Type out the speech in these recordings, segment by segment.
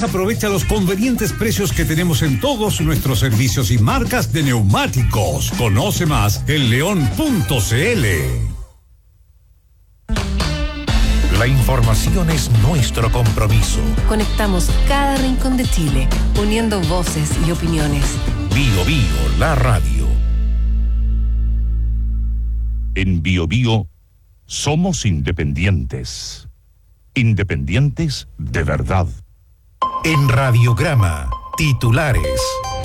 aprovecha los convenientes precios que tenemos en todos nuestros servicios y marcas de neumáticos. Conoce más en león.cl. La información es nuestro compromiso. Conectamos cada rincón de Chile, uniendo voces y opiniones. Bio Bio, la radio. En Bio Bio somos independientes. Independientes de verdad. En Radiograma, titulares.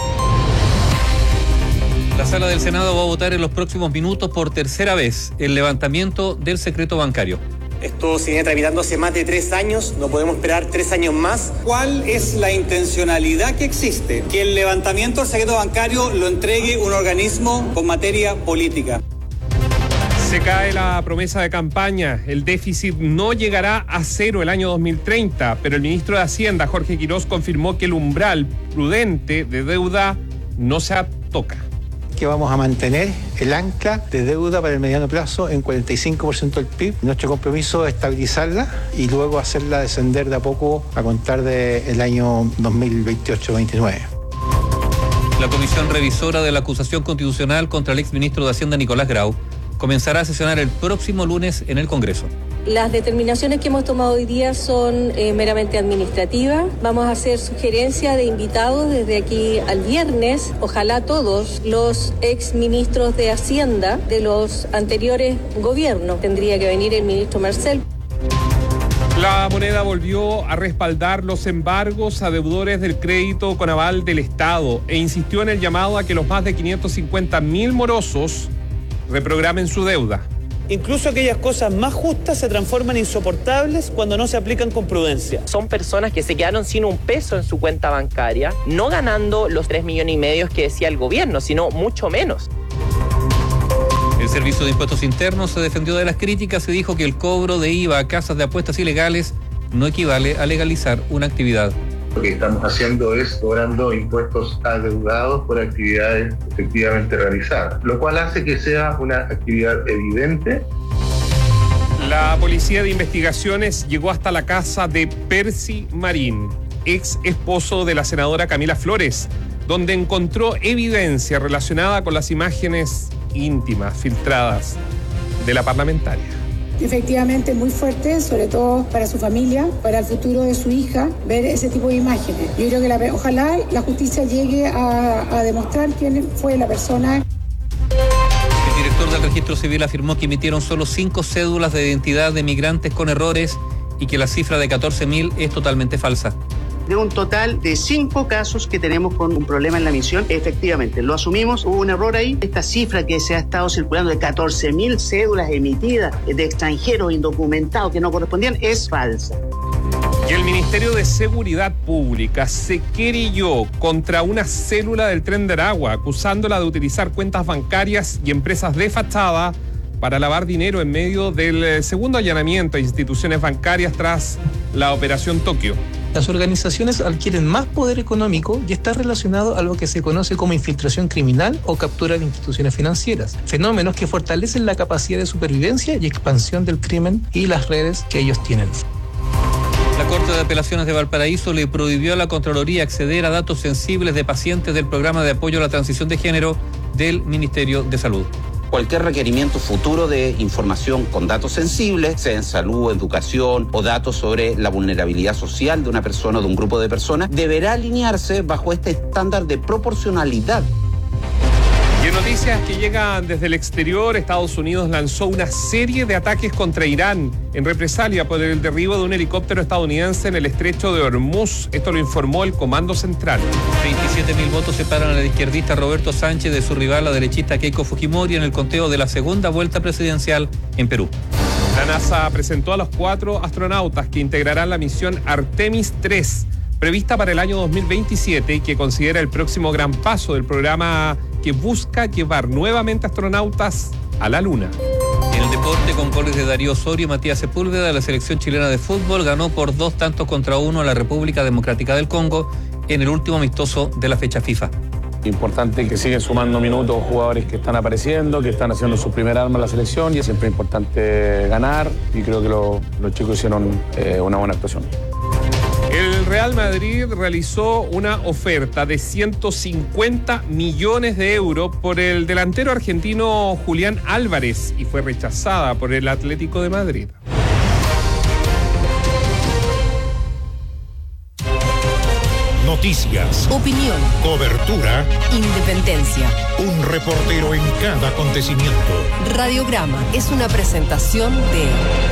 La Sala del Senado va a votar en los próximos minutos por tercera vez el levantamiento del secreto bancario. Esto se viene tramitando hace más de 3 años, no podemos esperar 3 años más. ¿Cuál es la intencionalidad que existe? Que el levantamiento del secreto bancario lo entregue un organismo con materia política. Se cae la promesa de campaña. El déficit no llegará a cero el año 2030, pero el ministro de Hacienda, Jorge Quirós, confirmó que el umbral prudente de deuda no se toca. Que vamos a mantener el ancla de deuda para el mediano plazo en 45% del PIB. Nuestro compromiso es estabilizarla y luego hacerla descender de a poco a contar del año 2028-29. La comisión revisora de la acusación constitucional contra el exministro de Hacienda, Nicolás Grau, comenzará a sesionar el próximo lunes en el Congreso. Las determinaciones que hemos tomado hoy día son meramente administrativas. Vamos a hacer sugerencias de invitados desde aquí al viernes. Ojalá todos los exministros de Hacienda de los anteriores gobiernos. Tendría que venir el ministro Marcel. La moneda volvió a respaldar los embargos a deudores del crédito con aval del Estado e insistió en el llamado a que los más de 550.000 morosos reprogramen su deuda. Incluso aquellas cosas más justas se transforman insoportables cuando no se aplican con prudencia. Son personas que se quedaron sin un peso en su cuenta bancaria, no ganando los 3,5 millones que decía el gobierno, sino mucho menos. El Servicio de Impuestos Internos se defendió de las críticas y dijo que el cobro de IVA a casas de apuestas ilegales no equivale a legalizar una actividad. Lo que estamos haciendo es cobrando impuestos adeudados por actividades efectivamente realizadas, lo cual hace que sea una actividad evidente. La Policía de Investigaciones llegó hasta la casa de Percy Marín, ex esposo de la senadora Camila Flores, donde encontró evidencia relacionada con las imágenes íntimas filtradas de la parlamentaria. Efectivamente muy fuerte, sobre todo para su familia, para el futuro de su hija, ver ese tipo de imágenes. Yo creo que ojalá la justicia llegue a demostrar quién fue la persona. El director del Registro Civil afirmó que emitieron solo 5 cédulas de identidad de migrantes con errores y que la cifra de 14.000 es totalmente falsa. De un total de 5 casos que tenemos con un problema en la emisión, efectivamente, lo asumimos, hubo un error ahí. Esta cifra que se ha estado circulando de 14.000 cédulas emitidas de extranjeros indocumentados que no correspondían es falsa. Y el Ministerio de Seguridad Pública se querelló contra una célula del Tren de Aragua, acusándola de utilizar cuentas bancarias y empresas de fachada para lavar dinero en medio del segundo allanamiento a instituciones bancarias tras la Operación Tokio. Las organizaciones adquieren más poder económico y está relacionado a lo que se conoce como infiltración criminal o captura de instituciones financieras, fenómenos que fortalecen la capacidad de supervivencia y expansión del crimen y las redes que ellos tienen. La Corte de Apelaciones de Valparaíso le prohibió a la Contraloría acceder a datos sensibles de pacientes del programa de apoyo a la transición de género del Ministerio de Salud. Cualquier requerimiento futuro de información con datos sensibles, sea en salud, educación o datos sobre la vulnerabilidad social de una persona o de un grupo de personas, deberá alinearse bajo este estándar de proporcionalidad. Y en noticias que llegan desde el exterior, Estados Unidos lanzó una serie de ataques contra Irán en represalia por el derribo de un helicóptero estadounidense en el estrecho de Hormuz. Esto lo informó el Comando Central. 27.000 votos separan al izquierdista Roberto Sánchez de su rival, la derechista Keiko Fujimori, en el conteo de la segunda vuelta presidencial en Perú. La NASA presentó a los 4 astronautas que integrarán la misión Artemis 3, prevista para el año 2027 y que considera el próximo gran paso del programa que busca llevar nuevamente astronautas a la Luna. En el deporte, con goles de Darío Osorio y Matías Sepúlveda, la selección chilena de fútbol ganó por 2-1 a la República Democrática del Congo en el último amistoso de la fecha FIFA. Importante que siguen sumando minutos jugadores que están apareciendo, que están haciendo su primer arma en la selección, y es siempre importante ganar, y creo que los chicos hicieron una buena actuación. El Real Madrid realizó una oferta de 150 millones de euros por el delantero argentino Julián Álvarez y fue rechazada por el Atlético de Madrid. Noticias, Opinión, cobertura, independencia. un reportero en cada acontecimiento. Radiograma es una presentación de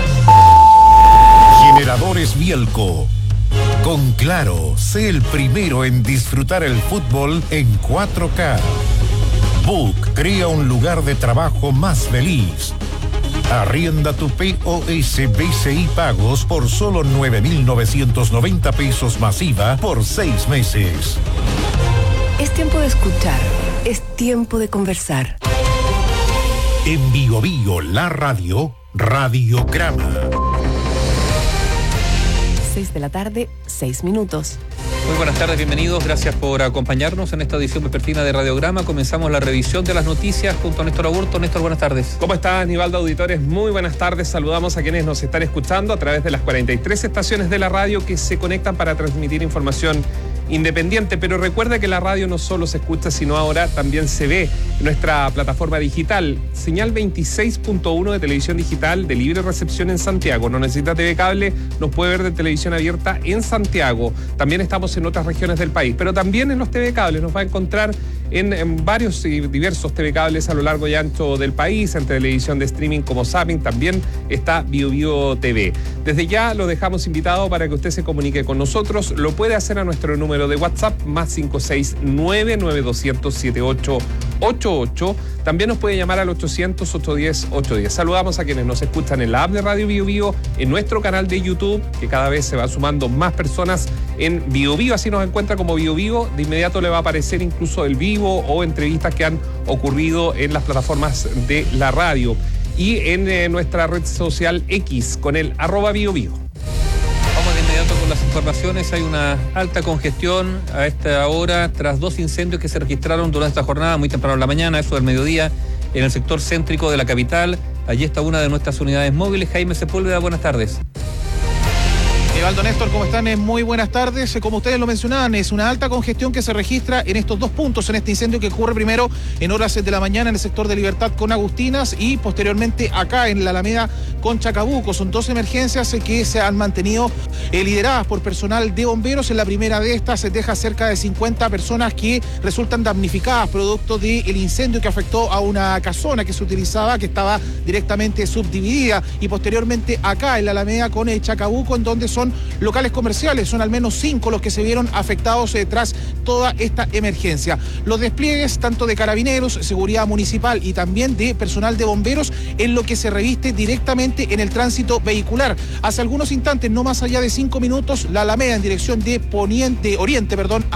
Generadores Bielco. Con Claro, sé el primero en disfrutar el fútbol en 4K. Book crea un lugar de trabajo más feliz. Arrienda tu POS BCI Pagos por solo 9.990 pesos masiva por 6 meses. Es tiempo de escuchar, es tiempo de conversar. En Bio Bio, la radio, Radiograma. 6 de la tarde, 6 minutos. Muy buenas tardes, bienvenidos, gracias por acompañarnos en esta edición vespertina de Radiograma. Comenzamos la revisión de las noticias junto a Néstor Aburto. Néstor, buenas tardes. ¿Cómo estás, Aníbaldo, auditores? Muy buenas tardes. Saludamos a quienes nos están escuchando a través de las 43 estaciones de la radio que se conectan para transmitir información independiente, pero recuerda que la radio no solo se escucha, sino ahora también se ve en nuestra plataforma digital, señal 26.1 de televisión digital de libre recepción en Santiago. No necesita TV cable, nos puede ver de televisión abierta en Santiago. También estamos en otras regiones del país, pero también en los TV cables nos va a encontrar en varios y diversos TV cables a lo largo y ancho del país, en televisión de streaming como Zapping, también está Bio Bio TV. Desde ya lo dejamos invitado para que usted se comunique con nosotros. Lo puede hacer a nuestro número de WhatsApp, más 569-9200-7888. También nos puede llamar al 800-810-810. Saludamos a quienes nos escuchan en la app de Radio Bio Bio, en nuestro canal de YouTube, que cada vez se va sumando más personas en Bio Bio, así nos encuentra como Bio Bio. De inmediato le va a aparecer incluso el vivo o entrevistas que han ocurrido en las plataformas de la radio y en nuestra red social X con el @BioBio. Vamos de inmediato con las informaciones. Hay una alta congestión a esta hora tras 2 incendios que se registraron durante esta jornada, muy temprano en la mañana, eso del mediodía, en el sector céntrico de la capital. Allí está una de nuestras unidades móviles. Jaime Sepúlveda, buenas tardes. Evaldo, Néstor, ¿cómo están? Muy buenas tardes. Como ustedes lo mencionaban, es una alta congestión que se registra en estos 2 puntos, en este incendio que ocurre primero en horas de la mañana en el sector de Libertad con Agustinas y posteriormente acá en la Alameda con Chacabuco. Son 2 emergencias que se han mantenido lideradas por personal de bomberos. En la primera de estas se deja cerca de 50 personas que resultan damnificadas producto del incendio que afectó a una casona que se utilizaba, que estaba directamente subdividida, y posteriormente acá en la Alameda con Chacabuco, en donde son locales comerciales. Son al menos 5 los que se vieron afectados tras toda esta emergencia. Los despliegues tanto de carabineros, seguridad municipal y también de personal de bomberos en lo que se reviste directamente en el tránsito vehicular. Hace algunos instantes, no más allá de 5 minutos, la Alameda en dirección de oriente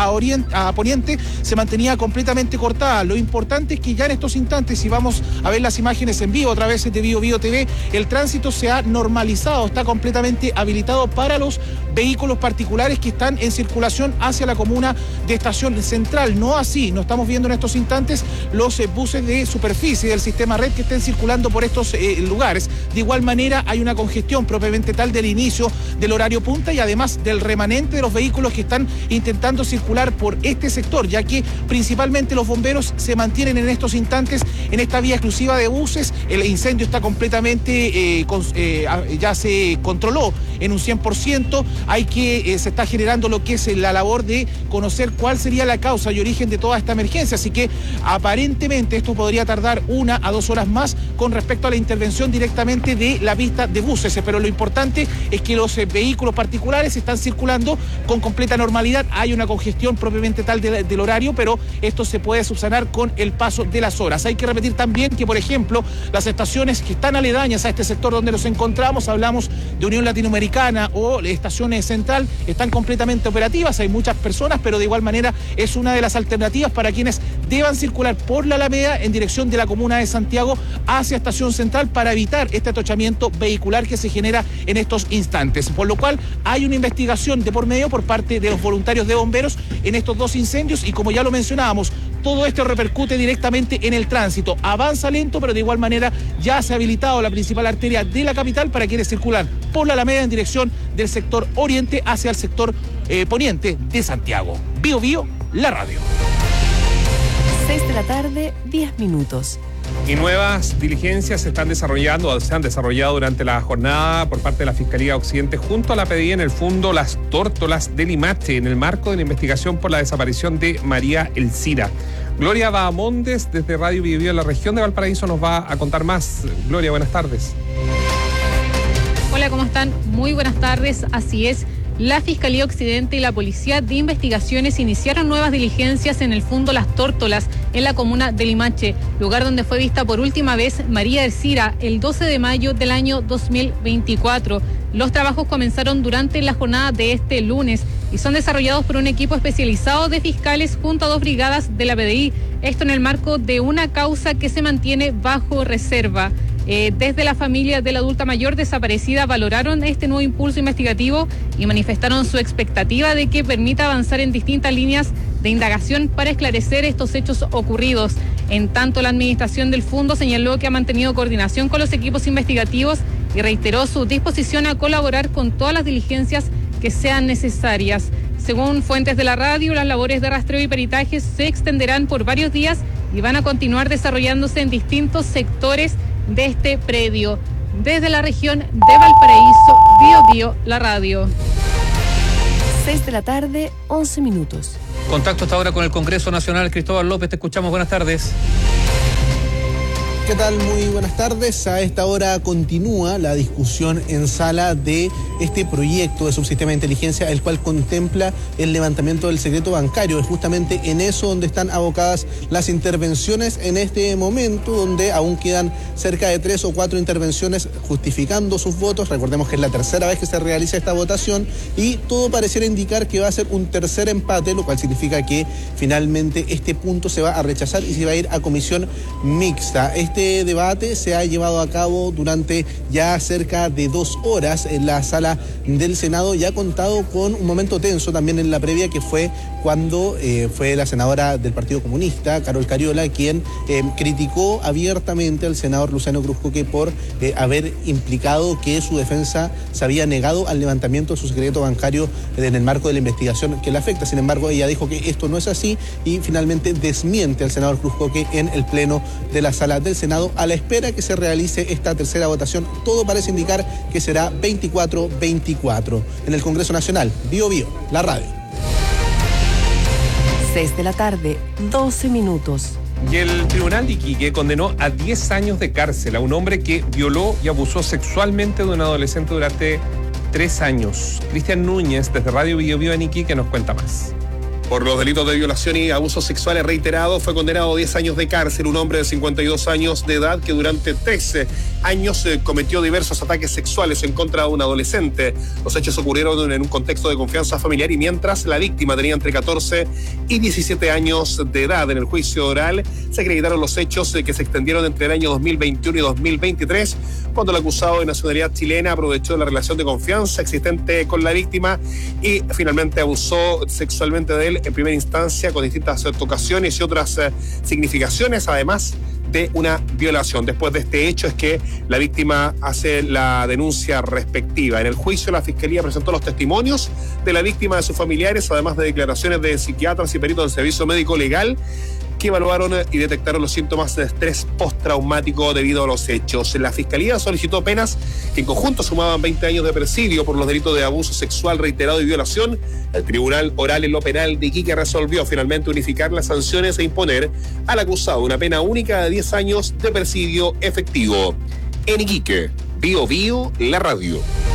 a poniente se mantenía completamente cortada. Lo importante es que ya en estos instantes, si vamos a ver las imágenes en vivo a través de Bio Bio TV, el tránsito se ha normalizado, está completamente habilitado para los vehículos particulares que están en circulación hacia la comuna de Estación Central. No así, no estamos viendo en estos instantes los buses de superficie del sistema red que estén circulando por estos lugares. De igual manera, hay una congestión propiamente tal del inicio del horario punta y además del remanente de los vehículos que están intentando circular por este sector, ya que principalmente los bomberos se mantienen en estos instantes en esta vía exclusiva de buses. El incendio está completamente, ya se controló en un 100%. Se está generando lo que es la labor de conocer cuál sería la causa y origen de toda esta emergencia, así que aparentemente esto podría tardar 1 a 2 horas más con respecto a la intervención directamente de la pista de buses, pero lo importante es que los vehículos particulares están circulando con completa normalidad. Hay una congestión propiamente tal del horario, pero esto se puede subsanar con el paso de las horas. Hay que repetir también que, por ejemplo, las estaciones que están aledañas a este sector donde nos encontramos, hablamos de Unión Latinoamericana o Estaciones Central, están completamente operativas. Hay muchas personas, pero de igual manera es una de las alternativas para quienes deban circular por la Alameda en dirección de la comuna de Santiago hacia Estación Central para evitar este atochamiento vehicular que se genera en estos instantes. Por lo cual hay una investigación de por medio por parte de los voluntarios de bomberos en estos 2 incendios y, como ya lo mencionábamos, todo esto repercute directamente en el tránsito. Avanza lento, pero de igual manera ya se ha habilitado la principal arteria de la capital para quienes circulan por la Alameda en dirección del sector oriente hacia el sector poniente de Santiago. Bio Bio, la radio. 6 de la tarde, 10 minutos. Y nuevas diligencias se han desarrollado durante la jornada por parte de la Fiscalía Occidente junto a la PDI en el fondo Las Tórtolas de Limache en el marco de la investigación por la desaparición de María Elcira. Gloria Bahamondes desde Radio Bio Bio en la región de Valparaíso nos va a contar más. Gloria, buenas tardes. Hola, ¿cómo están? Muy buenas tardes, así es. La Fiscalía Occidente y la Policía de Investigaciones iniciaron nuevas diligencias en el fondo Las Tórtolas, en la comuna de Limache, lugar donde fue vista por última vez María Elcira el 12 de mayo del año 2024. Los trabajos comenzaron durante la jornada de este lunes y son desarrollados por un equipo especializado de fiscales junto a 2 brigadas de la PDI. Esto en el marco de una causa que se mantiene bajo reserva. Desde la familia de la adulta mayor desaparecida valoraron este nuevo impulso investigativo y manifestaron su expectativa de que permita avanzar en distintas líneas de indagación para esclarecer estos hechos ocurridos. En tanto, la administración del fondo señaló que ha mantenido coordinación con los equipos investigativos y reiteró su disposición a colaborar con todas las diligencias que sean necesarias. Según fuentes de la radio, las labores de rastreo y peritaje se extenderán por varios días y van a continuar desarrollándose en distintos sectores de este predio. Desde la región de Valparaíso, Bio Bio, la radio. 6 de la tarde, 11 minutos. Contacto hasta ahora con el Congreso Nacional. Cristóbal López, te escuchamos. Buenas tardes. ¿Qué tal? Muy buenas tardes. A esta hora continúa la discusión en sala de este proyecto de subsistema de inteligencia, el cual contempla el levantamiento del secreto bancario. Es justamente en eso donde están abocadas las intervenciones en este momento, donde aún quedan cerca de 3 o 4 intervenciones justificando sus votos. Recordemos que es la tercera vez que se realiza esta votación y todo pareciera indicar que va a ser un tercer empate, lo cual significa que finalmente este punto se va a rechazar y se va a ir a comisión mixta. Este debate se ha llevado a cabo durante ya cerca de 2 horas en la sala del Senado y ha contado con un momento tenso también en la previa, que fue cuando fue la senadora del Partido Comunista, Carol Cariola, quien criticó abiertamente al senador Luciano Cruzcoque por haber implicado que su defensa se había negado al levantamiento de su secreto bancario en el marco de la investigación que le afecta. Sin embargo, ella dijo que esto no es así y finalmente desmiente al senador Cruzcoque en el pleno de la sala del Senado a la espera que se realice esta tercera votación. Todo parece indicar que será 24-24. En el Congreso Nacional, Bio Bio, la radio. 6 de la tarde, 12 minutos. Y el Tribunal de Iquique condenó a 10 años de cárcel a un hombre que violó y abusó sexualmente de un adolescente durante 3 años. Cristian Núñez, desde Radio Bio Bio en Iquique, nos cuenta más. Por los delitos de violación y abusos sexuales reiterados fue condenado a 10 años de cárcel un hombre de 52 años de edad que durante 13 años cometió diversos ataques sexuales en contra de un adolescente. Los hechos ocurrieron en un contexto de confianza familiar y mientras la víctima tenía entre 14 y 17 años de edad. En el juicio oral se acreditaron los hechos que se extendieron entre el año 2021 y 2023, cuando el acusado de nacionalidad chilena aprovechó la relación de confianza existente con la víctima y finalmente abusó sexualmente de él en primera instancia con distintas ocasiones y otras significaciones, además de una violación. Después de este hecho es que la víctima hace la denuncia respectiva. En el juicio la Fiscalía presentó los testimonios de la víctima y de sus familiares, además de declaraciones de psiquiatras y peritos del Servicio Médico Legal que evaluaron y detectaron los síntomas de estrés postraumático debido a los hechos. La Fiscalía solicitó penas que en conjunto sumaban 20 años de presidio por los delitos de abuso sexual reiterado y violación. El Tribunal Oral en lo Penal de Iquique resolvió finalmente unificar las sanciones e imponer al acusado una pena única de 10 años de presidio efectivo. En Iquique, Bio Bio, la radio.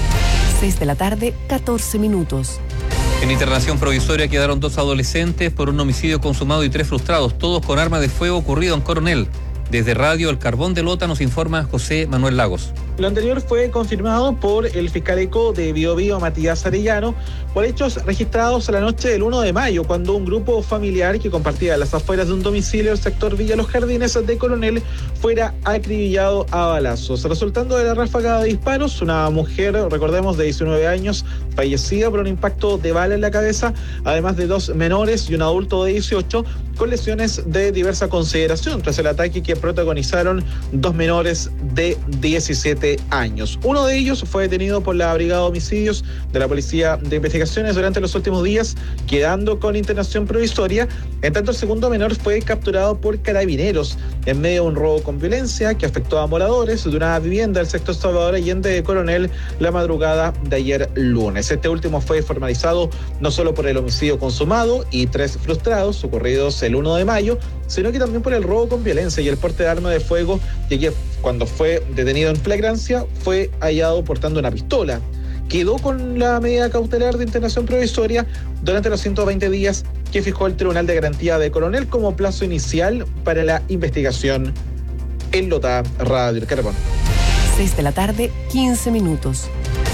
6 de la tarde, 14 minutos. En internación provisoria quedaron 2 adolescentes por un homicidio consumado y 3 frustrados, todos con arma de fuego ocurrido en Coronel. Desde Radio El Carbón de Lota nos informa José Manuel Lagos. Lo anterior fue confirmado por el fiscal ECO de Bio Bio, Matías Arellano, por hechos registrados a la noche del 1 de mayo, cuando un grupo familiar que compartía las afueras de un domicilio del sector Villa Los Jardines de Coronel fuera acribillado a balazos. Resultando de la ráfaga de disparos, una mujer, recordemos, de 19 años, fallecida por un impacto de bala en la cabeza, además de 2 menores y un adulto de 18, con lesiones de diversa consideración, tras el ataque que protagonizaron 2 menores de 17 7 años. Uno de ellos fue detenido por la Brigada de Homicidios de la Policía de Investigaciones durante los últimos días, quedando con internación provisoria. En tanto, el segundo menor fue capturado por carabineros en medio de un robo con violencia que afectó a moradores de una vivienda del sector Salvador Allende de Coronel la madrugada de ayer lunes. Este último fue formalizado no solo por el homicidio consumado y 3 frustrados ocurridos el 1 de mayo, sino que también por el robo con violencia y el porte de arma de fuego, ya que cuando fue detenido en flagrancia fue hallado portando una pistola. Quedó con la medida cautelar de internación provisoria durante los 120 días que fijó el Tribunal de Garantía de Coronel como plazo inicial para la investigación. En Lota, Radio El Carbón. 6 de la tarde, 15 minutos.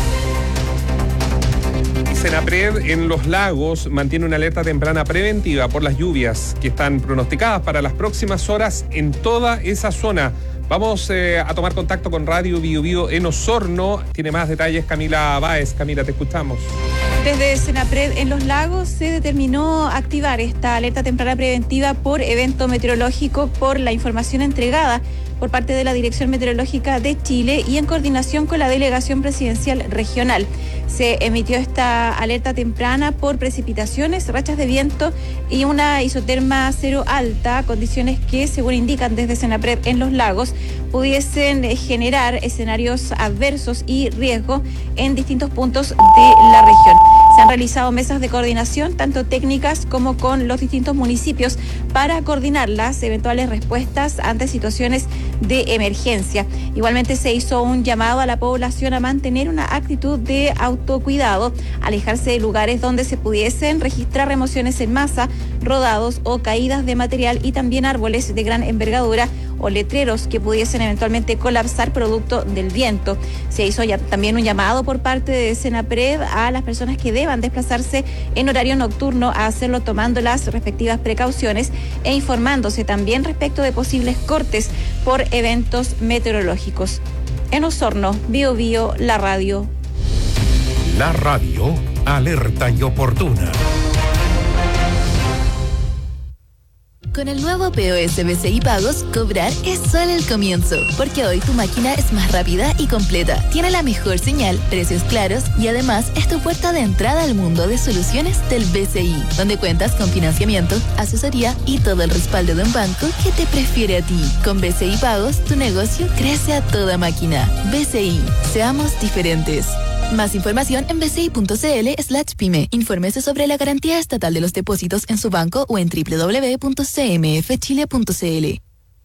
Senapred en Los Lagos mantiene una alerta temprana preventiva por las lluvias que están pronosticadas para las próximas horas en toda esa zona. Vamos a tomar contacto con Radio Bio Bio en Osorno. Tiene más detalles Camila Báez. Camila, te escuchamos. Desde Senapred en Los Lagos se determinó activar esta alerta temprana preventiva por evento meteorológico por la información entregada por parte de la Dirección Meteorológica de Chile y en coordinación con la Delegación Presidencial Regional. Se emitió esta alerta temprana por precipitaciones, rachas de viento y una isoterma cero alta, condiciones que, según indican desde Senapred en Los Lagos, pudiesen generar escenarios adversos y riesgo en distintos puntos de la región. Se han realizado mesas de coordinación, tanto técnicas como con los distintos municipios, para coordinar las eventuales respuestas ante situaciones de emergencia. Igualmente se hizo un llamado a la población a mantener una actitud de autocuidado, alejarse de lugares donde se pudiesen registrar remociones en masa, rodados o caídas de material y también árboles de gran envergadura o letreros que pudiesen eventualmente colapsar producto del viento. Se hizo ya también un llamado por parte de Senapred a las personas que deban desplazarse en horario nocturno a hacerlo tomando las respectivas precauciones e informándose también respecto de posibles cortes por eventos meteorológicos. En Osorno, Bio Bio, la radio. La radio, alerta y oportuna. Con el nuevo POS BCI Pagos, cobrar es solo el comienzo, porque hoy tu máquina es más rápida y completa, tiene la mejor señal, precios claros y además es tu puerta de entrada al mundo de soluciones del BCI, donde cuentas con financiamiento, asesoría y todo el respaldo de un banco que te prefiere a ti. Con BCI Pagos, tu negocio crece a toda máquina. BCI, seamos diferentes. Más información en bci.cl/pyme. Infórmese sobre la garantía estatal de los depósitos en su banco o en www.cmfchile.cl.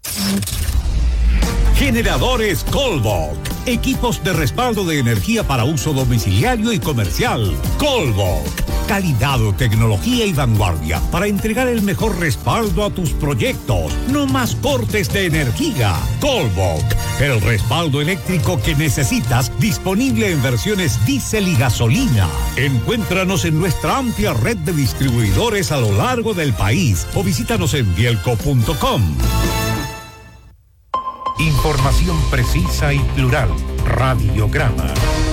Generadores Colbok. Equipos de respaldo de energía para uso domiciliario y comercial. Colbok. Calidad, tecnología y vanguardia para entregar el mejor respaldo a tus proyectos. No más cortes de energía. Colbok. El respaldo eléctrico que necesitas, disponible en versiones diésel y gasolina. Encuéntranos en nuestra amplia red de distribuidores a lo largo del país o visítanos en bielco.com. Información precisa y plural. Radiograma.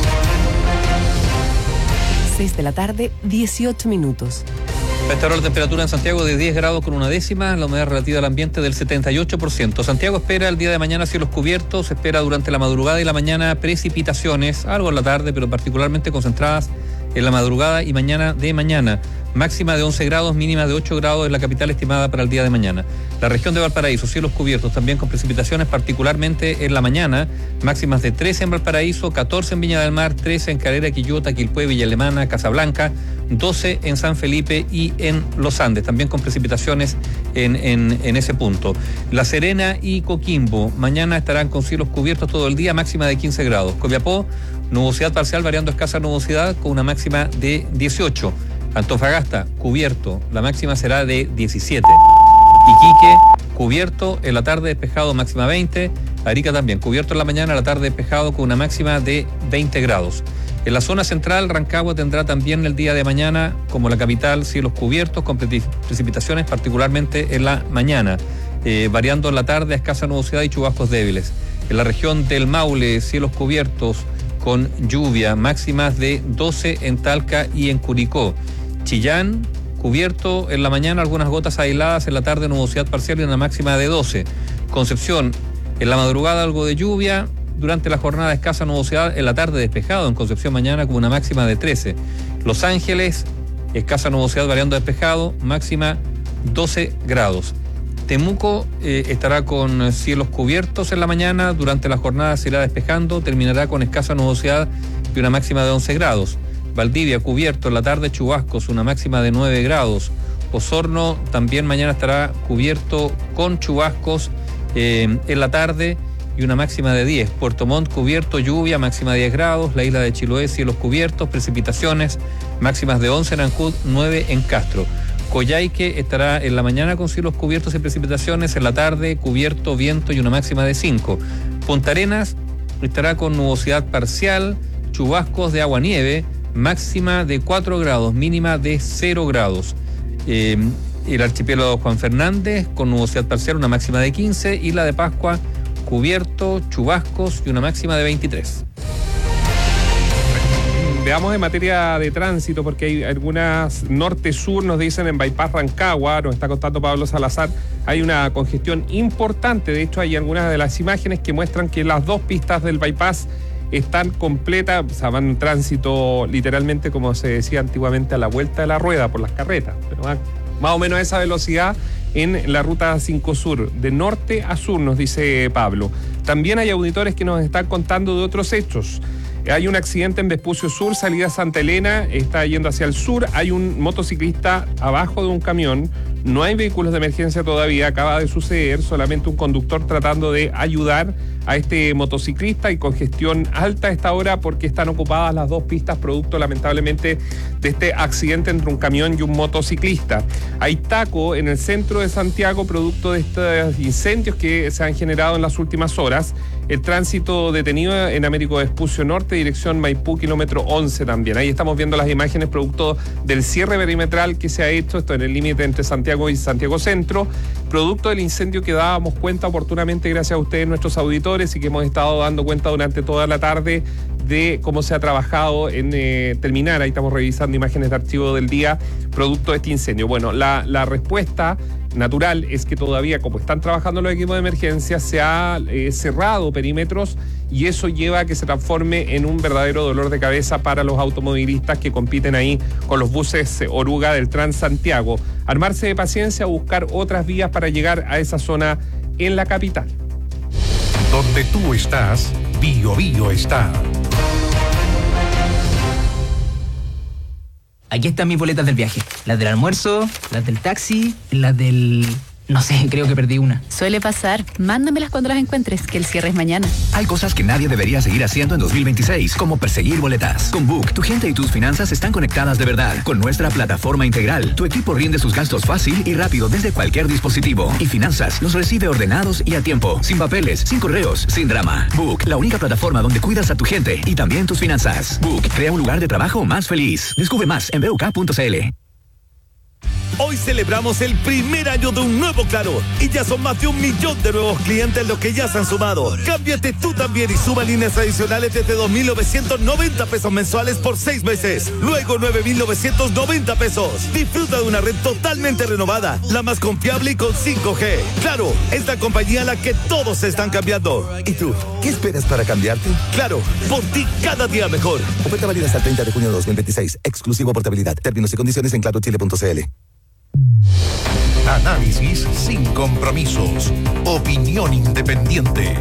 6 de la tarde, 18 minutos. A esta hora la temperatura en Santiago de 10 grados con una décima, la humedad relativa al ambiente del 78%. Santiago espera el día de mañana cielos cubiertos, espera durante la madrugada y la mañana precipitaciones, algo en la tarde, pero particularmente concentradas en la madrugada y mañana de mañana. Máxima de 11 grados, mínima de 8 grados en la capital estimada para el día de mañana. La región de Valparaíso, cielos cubiertos, también con precipitaciones, particularmente en la mañana. Máximas de 13 en Valparaíso, 14 en Viña del Mar, 13 en Calera, Quillota, Quilpué, Villa Alemana, Casablanca, 12 en San Felipe y en Los Andes, también con precipitaciones en ese punto. La Serena y Coquimbo, mañana estarán con cielos cubiertos todo el día, máxima de 15 grados. Copiapó, nubosidad parcial, variando escasa nubosidad, con una máxima de 18. Antofagasta, cubierto, la máxima será de 17. Iquique, cubierto, en la tarde despejado, máxima 20. Arica también, cubierto en la mañana, en la tarde despejado con una máxima de 20 grados. En la zona central, Rancagua tendrá también el día de mañana, como la capital, cielos cubiertos con precipitaciones, particularmente en la mañana, variando en la tarde a escasa nubosidad y chubascos débiles. En la región del Maule, cielos cubiertos con lluvia, máximas de 12 en Talca y en Curicó. Chillán, cubierto en la mañana, algunas gotas aisladas, en la tarde nubosidad parcial y una máxima de 12. Concepción, en la madrugada algo de lluvia, durante la jornada escasa nubosidad, en la tarde despejado en Concepción mañana con una máxima de 13. Los Ángeles, escasa nubosidad variando despejado, máxima 12 grados. Temuco estará con cielos cubiertos en la mañana, durante la jornada se irá despejando, terminará con escasa nubosidad y una máxima de 11 grados. Valdivia cubierto, en la tarde chubascos, una máxima de 9 grados. Osorno también mañana estará cubierto con chubascos en la tarde y una máxima de 10. Puerto Montt cubierto, lluvia, máxima de 10 grados. La isla de Chiloé, cielos cubiertos, precipitaciones, máximas de 11 en Ancud, 9 en Castro. Coyhaique estará en la mañana con cielos cubiertos y precipitaciones, en la tarde cubierto, viento y una máxima de 5. Punta Arenas estará con nubosidad parcial, chubascos de agua-nieve, máxima de 4 grados, mínima de 0 grados. El archipiélago Juan Fernández con nubosidad parcial, una máxima de 15, Isla de Pascua cubierto, chubascos y una máxima de 23. Veamos en materia de tránsito, porque hay algunas norte-sur, nos dicen en Bypass Rancagua, nos está contando Pablo Salazar, hay una congestión importante. De hecho, hay algunas de las imágenes que muestran que las dos pistas del bypass están completas, o sea, van en tránsito literalmente, como se decía antiguamente, a la vuelta de la rueda por las carretas, pero van más o menos a esa velocidad en la ruta 5 Sur, de norte a sur, nos dice Pablo. También hay auditores que nos están contando de otros hechos. Hay un accidente en Vespucio Sur, salida Santa Elena, está yendo hacia el sur, hay un motociclista abajo de un camión, no hay vehículos de emergencia todavía, acaba de suceder, solamente un conductor tratando de ayudar a este motociclista, y congestión alta a esta hora porque están ocupadas las dos pistas producto lamentablemente de este accidente entre un camión y un motociclista. Hay taco en el centro de Santiago producto de estos incendios que se han generado en las últimas horas. El tránsito detenido en Américo Vespucio Norte, dirección Maipú, kilómetro 11 también. Ahí estamos viendo las imágenes producto del cierre perimetral que se ha hecho, esto en el límite entre Santiago y Santiago Centro, producto del incendio que dábamos cuenta oportunamente gracias a ustedes, nuestros auditores, y que hemos estado dando cuenta durante toda la tarde de cómo se ha trabajado en terminar. Ahí estamos revisando imágenes de archivo del día producto de este incendio. Bueno, la respuesta natural es que todavía, como están trabajando los equipos de emergencia, se ha cerrado perímetros, y eso lleva a que se transforme en un verdadero dolor de cabeza para los automovilistas que compiten ahí con los buses Oruga del Transantiago. Armarse de paciencia, buscar otras vías para llegar a esa zona en la capital. Donde tú estás, Bio Bio está. Aquí están mis boletas del viaje. Las del almuerzo, las del taxi, las del... No sé, creo que perdí una. Suele pasar. Mándamelas cuando las encuentres, que el cierre es mañana. Hay cosas que nadie debería seguir haciendo en 2026, como perseguir boletas. Con Book, tu gente y tus finanzas están conectadas de verdad. Con nuestra plataforma integral, tu equipo rinde sus gastos fácil y rápido desde cualquier dispositivo. Y finanzas los recibe ordenados y a tiempo, sin papeles, sin correos, sin drama. Book, la única plataforma donde cuidas a tu gente y también tus finanzas. Book, crea un lugar de trabajo más feliz. Descubre más en buk.cl. Hoy celebramos el primer año de un nuevo Claro y ya son más de 1 millón de nuevos clientes los que ya se han sumado. Cámbiate tú también y suma líneas adicionales desde 2.990 pesos mensuales por 6 meses. Luego 9.990 pesos. Disfruta de una red totalmente renovada, la más confiable y con 5G. Claro, es la compañía a la que todos se están cambiando. ¿Y tú? ¿Qué esperas para cambiarte? Claro, por ti cada día mejor. Oferta válida hasta el 30 de junio de 2026. Exclusivo portabilidad. Términos y condiciones en clarochile.cl. Análisis sin compromisos. Opinión independiente.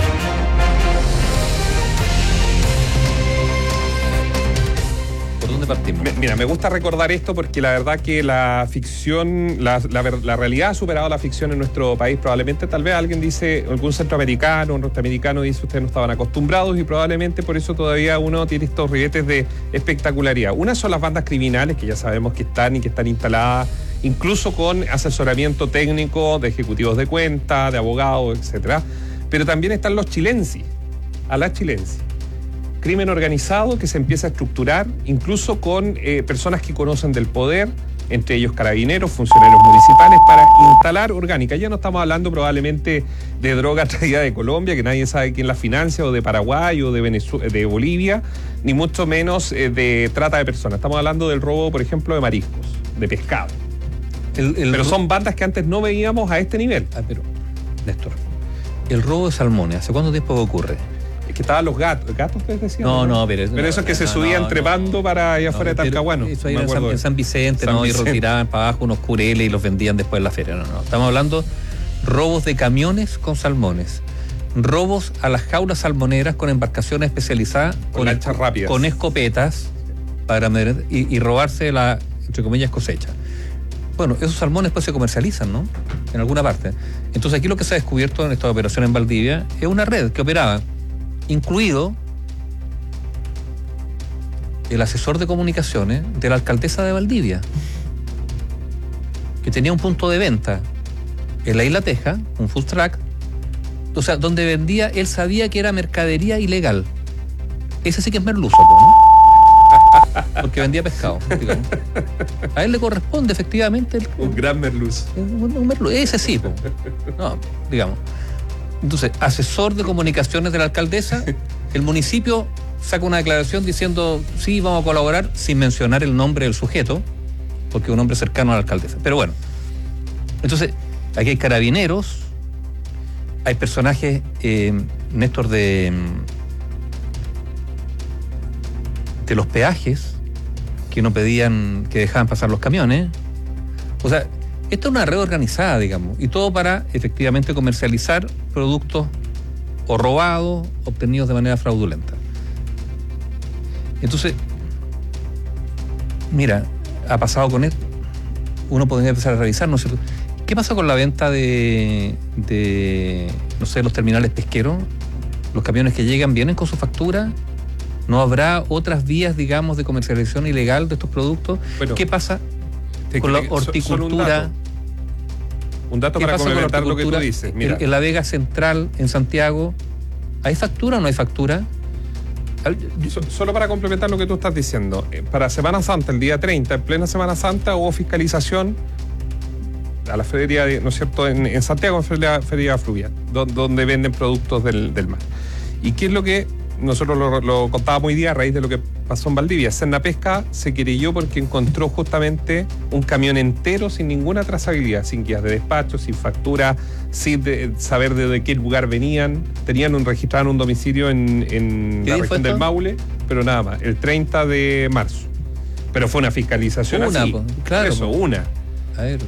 ¿Por dónde partimos? Mira, me gusta recordar esto porque la verdad que la ficción, la realidad ha superado la ficción en nuestro país. Probablemente, tal vez alguien dice, algún centroamericano, un norteamericano dice, ustedes no estaban acostumbrados, y probablemente por eso todavía uno tiene estos ribetes de espectacularidad. Una son las bandas criminales, que ya sabemos que están y que están instaladas, incluso con asesoramiento técnico de ejecutivos de cuenta, de abogados, etcétera. Pero también están los chilensis, a la chilensis. Crimen organizado que se empieza a estructurar, incluso con personas que conocen del poder, entre ellos carabineros, funcionarios municipales, para instalar orgánica. Ya no estamos hablando probablemente de droga traída de Colombia, que nadie sabe quién la financia, o de Paraguay, o de Bolivia, ni mucho menos de trata de personas. Estamos hablando del robo, por ejemplo, de mariscos, de pescado. Pero son bandas que antes no veíamos a este nivel. Pero, Néstor, el robo de salmones, ¿hace cuánto tiempo ocurre? Es que estaban los gatos. ¿Gatos ustedes decían? No, pero esos que se subían trepando para allá afuera de Talcahuano. Eso ahí en San Vicente, y retiraban para abajo unos cureles y los vendían después en la feria. No. Estamos hablando robos de camiones con salmones. Robos a las jaulas salmoneras con embarcaciones especializadas con lanchas rápidas, con escopetas para y robarse la, entre comillas, cosecha. Bueno, esos salmones pues se comercializan, ¿no? En alguna parte. Entonces aquí lo que se ha descubierto en esta operación en Valdivia es una red que operaba, incluido el asesor de comunicaciones de la alcaldesa de Valdivia, que tenía un punto de venta en la Isla Teja, un food truck, o sea, donde vendía, él sabía que era mercadería ilegal. Ese sí que es merluzo, ¿no? Porque vendía pescado, digamos. A él le corresponde efectivamente un gran merluzo. Un merluzo, ese sí, no, digamos. Entonces, asesor de comunicaciones de la alcaldesa, el municipio saca una declaración diciendo sí, vamos a colaborar, sin mencionar el nombre del sujeto, porque es un hombre cercano a la alcaldesa. Pero bueno, entonces, aquí hay carabineros, hay personajes, Néstor, de los peajes, que no pedían, que dejaban pasar los camiones. O sea, esto es una red organizada, digamos, y todo para efectivamente comercializar productos o robados, obtenidos de manera fraudulenta. Entonces, mira, ha pasado con esto, uno podría empezar a revisar, ¿no es cierto? ¿Qué pasa con la venta de no sé, los terminales pesqueros? Los camiones que llegan, ¿vienen con su factura? ¿No habrá otras vías, digamos, de comercialización ilegal de estos productos? Bueno, ¿qué pasa con la horticultura? Un dato para complementar lo que tú dices. Mira. En la Vega Central, en Santiago, ¿hay factura o no hay factura? Solo para complementar lo que tú estás diciendo. Para Semana Santa, el día 30, en plena Semana Santa, hubo fiscalización a la feria, ¿no es cierto?, en Santiago, en feria fluvial, donde venden productos del mar. ¿Y qué es lo que nosotros lo contábamos hoy día a raíz de lo que pasó en Valdivia? Sernapesca se querelló porque encontró justamente un camión entero sin ninguna trazabilidad, sin guías de despacho, sin factura, sin saber de qué lugar venían. Registraron un domicilio en la región del Maule, pero nada más, el 30 de marzo. Pero fue una fiscalización así. Claro. Eso, una. A ver.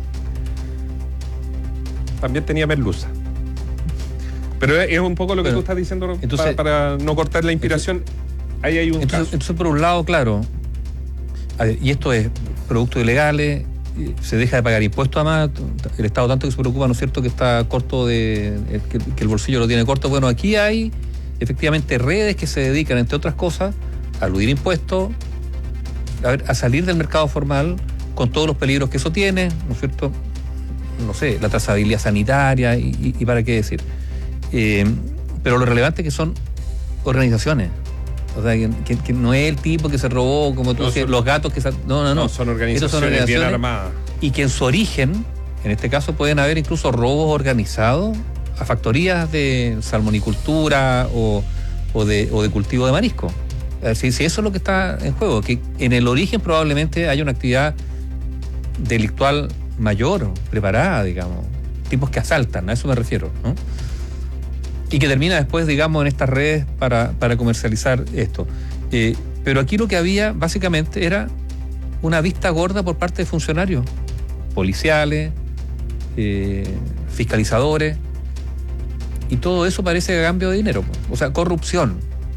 También tenía merluza. Pero es un poco lo que tú estás diciendo, entonces, para no cortar la inspiración. Ahí hay un caso. Entonces, por un lado, claro, y esto es productos ilegales, se deja de pagar impuestos, además, el Estado tanto que se preocupa, ¿no es cierto?, que está corto que el bolsillo lo tiene corto. Bueno, aquí hay efectivamente redes que se dedican, entre otras cosas, a eludir impuestos, a salir del mercado formal, con todos los peligros que eso tiene, ¿no es cierto?, no sé, la trazabilidad sanitaria y para qué decir. Pero lo relevante es que son organizaciones. O sea, que no es el tipo que se robó, como tú decías, los gatos que no, son organizaciones bien armadas. Y que en su origen, en este caso, pueden haber incluso robos organizados a factorías de salmonicultura o de cultivo de marisco. Si eso es lo que está en juego, que en el origen probablemente haya una actividad delictual mayor, preparada, digamos, tipos que asaltan, a eso me refiero, ¿no? Y que termina después, digamos, en estas redes para comercializar esto. Pero aquí lo que había básicamente era una vista gorda por parte de funcionarios policiales, fiscalizadores, y todo eso parece a cambio de dinero, o sea, corrupción.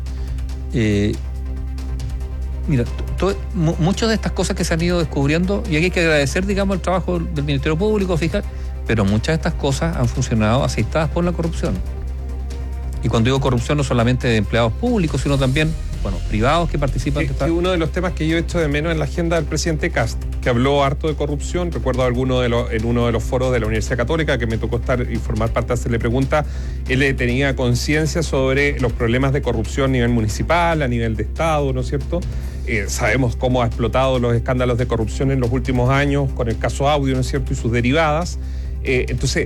Mira, muchas de estas cosas que se han ido descubriendo, y aquí hay que agradecer, digamos, el trabajo del Ministerio Público, fiscal, pero muchas de estas cosas han funcionado aceitadas por la corrupción. Y cuando digo corrupción, no solamente de empleados públicos, sino también, privados que participan. Es uno de los temas que yo he hecho de menos en la agenda del presidente Kast, que habló harto de corrupción. Recuerdo en uno de los foros de la Universidad Católica, que me tocó estar y formar parte de hacerle preguntas, él tenía conciencia sobre los problemas de corrupción a nivel municipal, a nivel de Estado, ¿no es cierto? Sabemos cómo ha explotado los escándalos de corrupción en los últimos años, con el caso Audio, ¿no es cierto?, y sus derivadas. Entonces,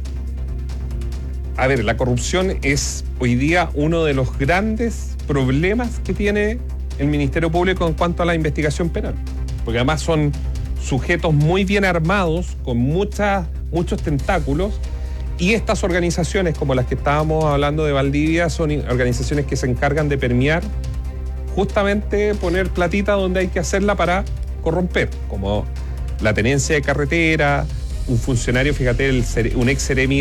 a ver, la corrupción es hoy día uno de los grandes problemas que tiene el Ministerio Público en cuanto a la investigación penal, porque además son sujetos muy bien armados, con muchos tentáculos, Y estas organizaciones, como las que estábamos hablando de Valdivia, son organizaciones que se encargan de permear, justamente poner platita donde hay que hacerla para corromper, como la tenencia de carretera, un funcionario, fíjate, un ex seremi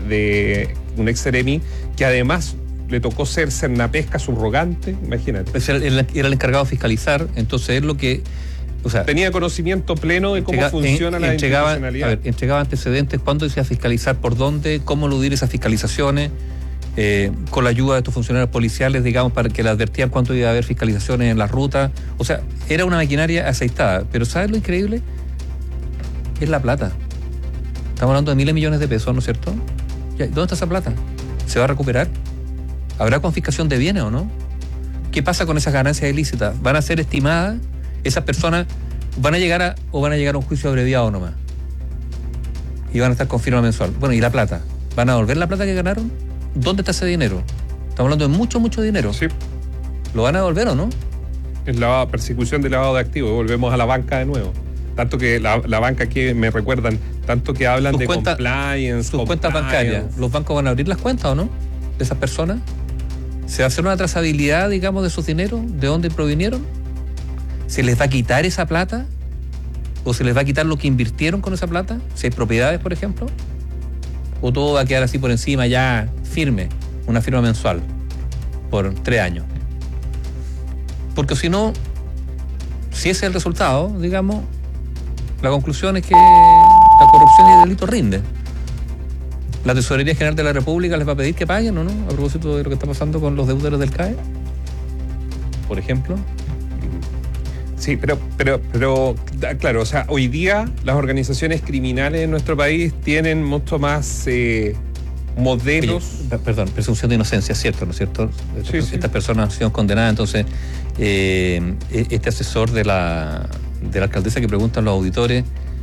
que además le tocó ser Cernapesca subrogante, imagínate. Era el encargado de fiscalizar, entonces es lo que... O sea, tenía conocimiento pleno de cómo funciona la institucionalidad. Entregaba antecedentes, cuándo decía fiscalizar, por dónde, cómo eludir esas fiscalizaciones, con la ayuda de estos funcionarios policiales, digamos, para que le advertían cuánto iba a haber fiscalizaciones en las rutas. O sea, era una maquinaria aceitada. Pero ¿sabes lo increíble? Es la plata. Estamos hablando de miles de millones de pesos, ¿no es cierto? ¿Dónde está esa plata? ¿Se va a recuperar? ¿Habrá confiscación de bienes o no? ¿Qué pasa con esas ganancias ilícitas? ¿Van a ser estimadas? Esas personas van a llegar a un juicio abreviado nomás. Y van a estar con firma mensual. Bueno, ¿y la plata? ¿Van a devolver la plata que ganaron? ¿Dónde está ese dinero? Estamos hablando de mucho, mucho dinero. Sí. ¿Lo van a devolver o no? Es la persecución de lavado de activos. Volvemos a la banca de nuevo. Tanto que la banca que me recuerdan, tanto que hablan de compliance. Sus cuentas bancarias. ¿Los bancos van a abrir las cuentas o no? De esas personas. ¿Se va a hacer una trazabilidad, digamos, de sus dineros? ¿De dónde provinieron? ¿Se les va a quitar esa plata? ¿O se les va a quitar lo que invirtieron con esa plata? Si hay propiedades, por ejemplo. ¿O todo va a quedar así por encima ya firme? Una firma mensual por 3 años. Porque si no, si ese es el resultado, digamos, la conclusión es que la corrupción y el delito rinde. ¿La Tesorería General de la República les va a pedir que paguen o no? A propósito de lo que está pasando con los deudores del CAE, por ejemplo. Sí, pero claro, o sea, hoy día las organizaciones criminales en nuestro país tienen mucho más modelos. Oye, perdón, presunción de inocencia, ¿cierto? ¿No es cierto? Sí, Estas personas han sido condenadas, entonces este asesor de la alcaldesa que preguntan los auditores,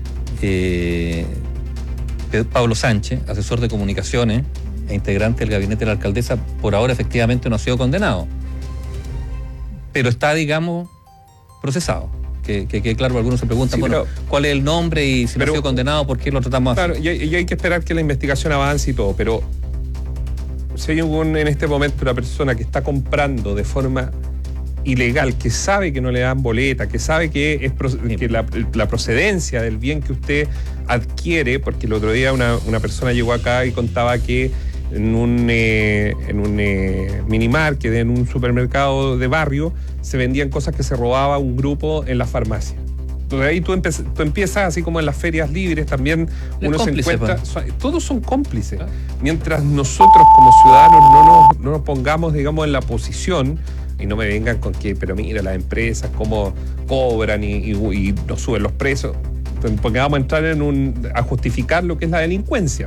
Pablo Sánchez, asesor de comunicaciones e integrante del gabinete de la alcaldesa, por ahora efectivamente no ha sido condenado. Pero está, digamos, procesado. Que claro, algunos se preguntan, bueno, ¿cuál es el nombre? Y si no ha sido condenado, ¿por qué lo tratamos así? Claro, y hay que esperar que la investigación avance y todo, pero si hay en este momento una persona que está comprando de forma ilegal, que sabe que no le dan boleta, que sabe que la procedencia del bien que usted adquiere, porque el otro día una persona llegó acá y contaba que en un minimarket, en un supermercado de barrio, se vendían cosas que se robaba un grupo en la farmacia. Entonces ahí tú empiezas, así como en las ferias libres también uno se encuentra, todos son cómplices. Mientras nosotros como ciudadanos no nos pongamos, digamos, en la posición, y no me vengan con que, pero mira, las empresas cómo cobran y nos suben los precios, porque vamos a entrar a justificar lo que es la delincuencia.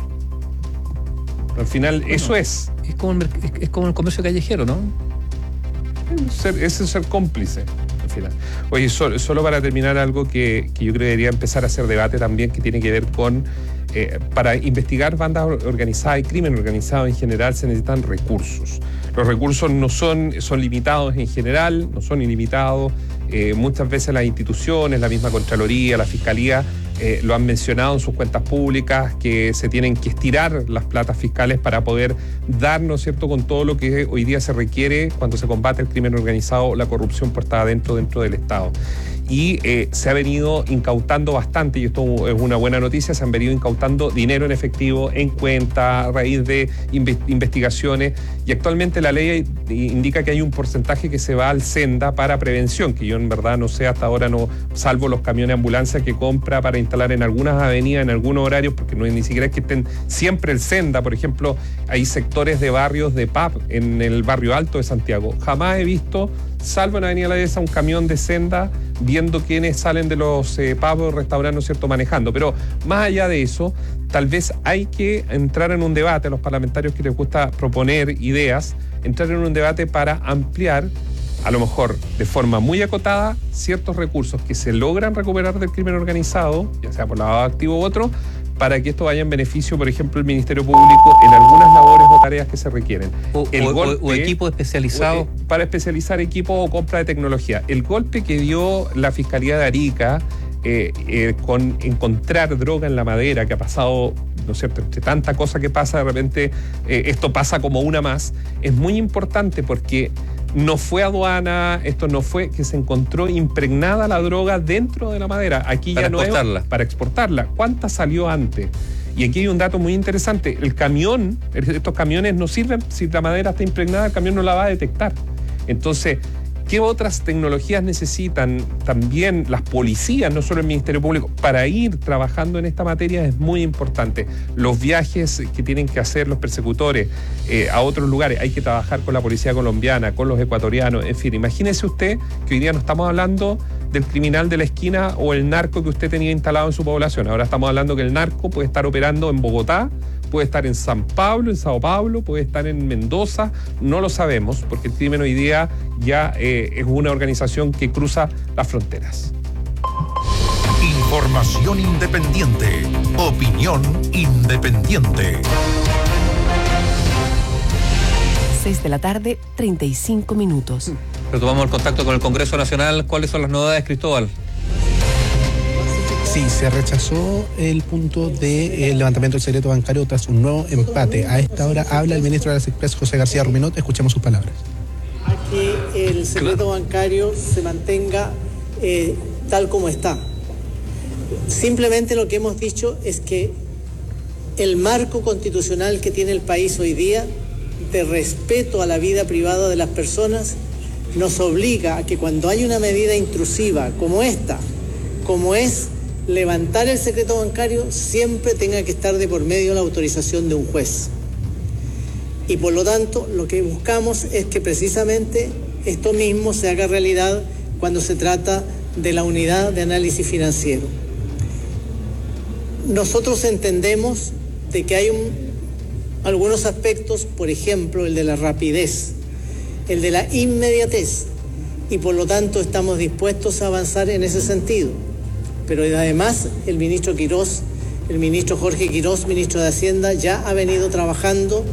Al final, bueno, eso es. Es como el comercio callejero, ¿no? Es ser cómplice, al final. Oye, solo para terminar, algo que yo creo que debería empezar a hacer debate también, que tiene que ver con, para investigar bandas organizadas y crimen organizado en general, se necesitan recursos. Los recursos no son limitados en general, no son ilimitados. Muchas veces las instituciones, la misma Contraloría, la Fiscalía, lo han mencionado en sus cuentas públicas, que se tienen que estirar las platas fiscales para poder darnos, ¿cierto?, con todo lo que hoy día se requiere cuando se combate el crimen organizado, la corrupción puesta dentro del Estado. Y se ha venido incautando bastante, y esto es una buena noticia, se han venido incautando dinero en efectivo en cuenta a raíz de investigaciones, y actualmente la ley indica que hay un porcentaje que se va al Senda para prevención, que yo en verdad no sé hasta ahora, no, salvo los camiones de ambulancia que compra para instalar en algunas avenidas, en algunos horarios, porque no es ni siquiera es que estén siempre el Senda. Por ejemplo, hay sectores de barrios de pub en el barrio alto de Santiago. Jamás he visto, salvo en Avenida La Dehesa, un camión de Senda viendo quiénes salen de los pubs, restaurantes, ¿no es cierto?, manejando. Pero más allá de eso, tal vez hay que entrar en un debate, a los parlamentarios que les gusta proponer ideas, entrar en un debate para ampliar, a lo mejor de forma muy acotada, ciertos recursos que se logran recuperar del crimen organizado, ya sea por lavado de activo u otro, para que esto vaya en beneficio, por ejemplo, del Ministerio Público en algunas labores o tareas que se requieren. O equipo especializado. Para especializar equipos o compra de tecnología. El golpe que dio la Fiscalía de Arica con encontrar droga en la madera, que ha pasado, ¿no es cierto?, entre tanta cosa que pasa, de repente esto pasa como una más, es muy importante porque no fue aduana, esto no fue que se encontró impregnada la droga dentro de la madera. Aquí para ya no exportarla. es para exportarla. ¿Cuánta salió antes? Y aquí hay un dato muy interesante. El camión, estos camiones no sirven, si la madera está impregnada, el camión no la va a detectar. Entonces, ¿qué otras tecnologías necesitan también las policías, no solo el Ministerio Público, para ir trabajando en esta materia? Es muy importante. Los viajes que tienen que hacer los persecutores a otros lugares, hay que trabajar con la policía colombiana, con los ecuatorianos, en fin. Imagínese usted que hoy día no estamos hablando del criminal de la esquina o el narco que usted tenía instalado en su población. Ahora estamos hablando que el narco puede estar operando en Bogotá, puede estar en San Pablo, en Sao Paulo, puede estar en Mendoza, no lo sabemos, porque el crimen hoy día ya es una organización que cruza las fronteras. Información independiente, opinión independiente. 6 de la tarde, 35 minutos. Retomamos el contacto con el Congreso Nacional. ¿Cuáles son las novedades, Cristóbal? Sí, se rechazó el punto de levantamiento del secreto bancario tras un nuevo empate. A esta hora habla el ministro de las Express, José García Ruminot. Escuchemos sus palabras. A que el secreto bancario se mantenga tal como está. Simplemente lo que hemos dicho es que el marco constitucional que tiene el país hoy día de respeto a la vida privada de las personas nos obliga a que cuando hay una medida intrusiva como esta, como es levantar el secreto bancario, siempre tenga que estar de por medio la autorización de un juez. Y por lo tanto, lo que buscamos es que precisamente esto mismo se haga realidad cuando se trata de la unidad de análisis financiero. Nosotros entendemos de que hay algunos aspectos, por ejemplo, el de la rapidez, el de la inmediatez, y por lo tanto estamos dispuestos a avanzar en ese sentido. Pero además el ministro Quirós, el ministro Jorge Quirós, ministro de Hacienda, ya ha venido trabajando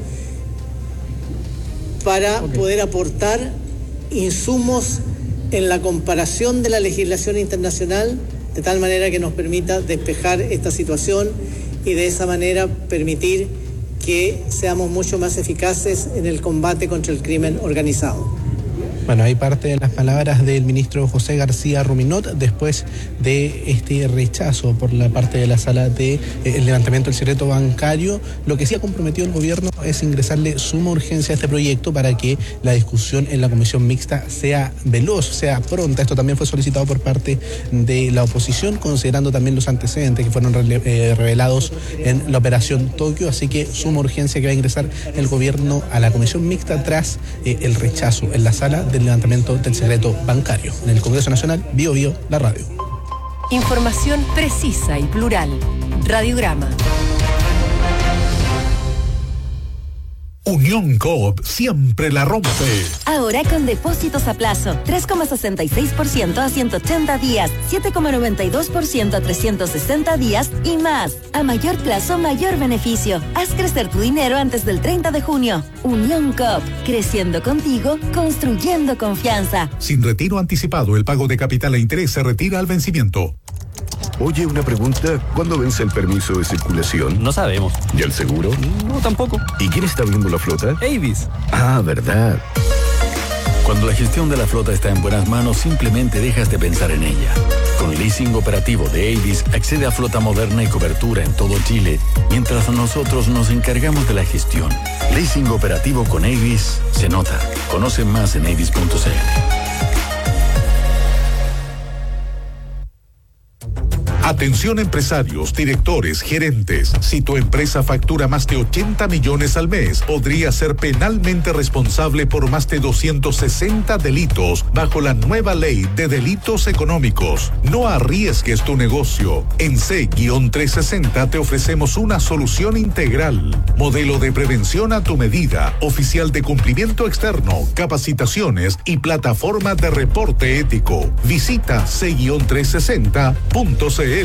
para poder aportar insumos en la comparación de la legislación internacional, de tal manera que nos permita despejar esta situación y de esa manera permitir que seamos mucho más eficaces en el combate contra el crimen organizado. Bueno, hay parte de las palabras del ministro José García Ruminot después de este rechazo por la parte de la sala de el levantamiento del secreto bancario. Lo que sí ha comprometido el gobierno es ingresarle suma urgencia a este proyecto para que la discusión en la comisión mixta sea veloz, sea pronta. Esto también fue solicitado por parte de la oposición, considerando también los antecedentes que fueron revelados en la operación Tokio. Así que suma urgencia que va a ingresar el gobierno a la comisión mixta tras el rechazo en la sala del levantamiento del secreto bancario. En el Congreso Nacional, Bio Bio, la radio. Información precisa y plural. Radiograma. Unión Coop siempre la rompe. Ahora con depósitos a plazo, 3,66% a 180 días, 7,92% a 360 días y más. A mayor plazo, mayor beneficio. Haz crecer tu dinero antes del 30 de junio. Unión Coop, creciendo contigo, construyendo confianza. Sin retiro anticipado, el pago de capital e interés se retira al vencimiento. Oye, una pregunta. ¿Cuándo vence el permiso de circulación? No sabemos. ¿Y el seguro? No, tampoco. ¿Y quién está viendo la flota? Avis. Ah, ¿verdad? Cuando la gestión de la flota está en buenas manos, simplemente dejas de pensar en ella. Con leasing operativo de Avis, accede a flota moderna y cobertura en todo Chile, mientras nosotros nos encargamos de la gestión. Leasing operativo con Avis se nota. Conoce más en avis.cl. Atención empresarios, directores, gerentes. Si tu empresa factura más de 80 millones al mes, podría ser penalmente responsable por más de 260 delitos bajo la nueva ley de delitos económicos. No arriesgues tu negocio. En C-360 te ofrecemos una solución integral. Modelo de prevención a tu medida, oficial de cumplimiento externo, capacitaciones y plataforma de reporte ético. Visita C-360.cl.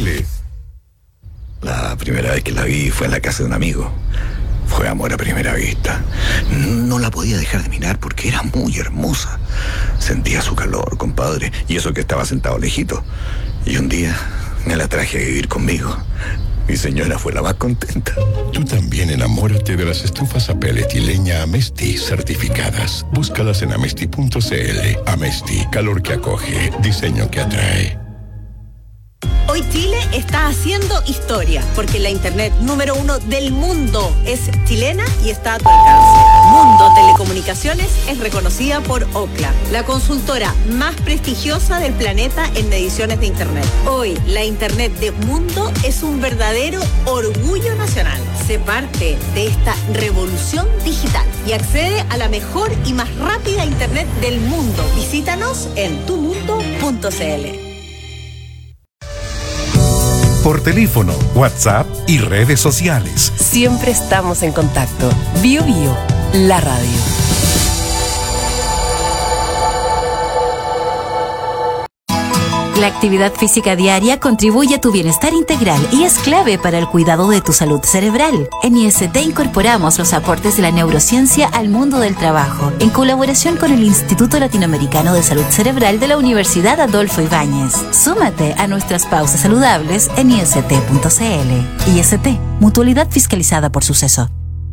La primera vez que la vi fue en la casa de un amigo. Fue amor a primera vista. No la podía dejar de mirar porque era muy hermosa. Sentía su calor, compadre, y eso que estaba sentado lejito. Y un día Me la traje a vivir conmigo. Mi señora fue la más contenta. Tú también enamórate de las estufas a pellet y leña Amesti certificadas. Búscalas en amesti.cl. Amesti, calor que acoge, diseño que atrae. Hoy Chile está haciendo historia, porque la internet número 1 del mundo es chilena y está a tu alcance. Mundo Telecomunicaciones es reconocida por Ookla, la consultora más prestigiosa del planeta en mediciones de internet. Hoy, la internet de Mundo es un verdadero orgullo nacional. Sé parte de esta revolución digital y accede a la mejor y más rápida internet del mundo. Visítanos en tumundo.cl. Por teléfono, WhatsApp y redes sociales. Siempre estamos en contacto. Bio Bio, la radio. La actividad física diaria contribuye a tu bienestar integral y es clave para el cuidado de tu salud cerebral. En IST incorporamos los aportes de la neurociencia al mundo del trabajo, en colaboración con el Instituto Latinoamericano de Salud Cerebral de la Universidad Adolfo Ibáñez. Súmate a nuestras pausas saludables en ist.cl. IST, mutualidad fiscalizada por Suceso.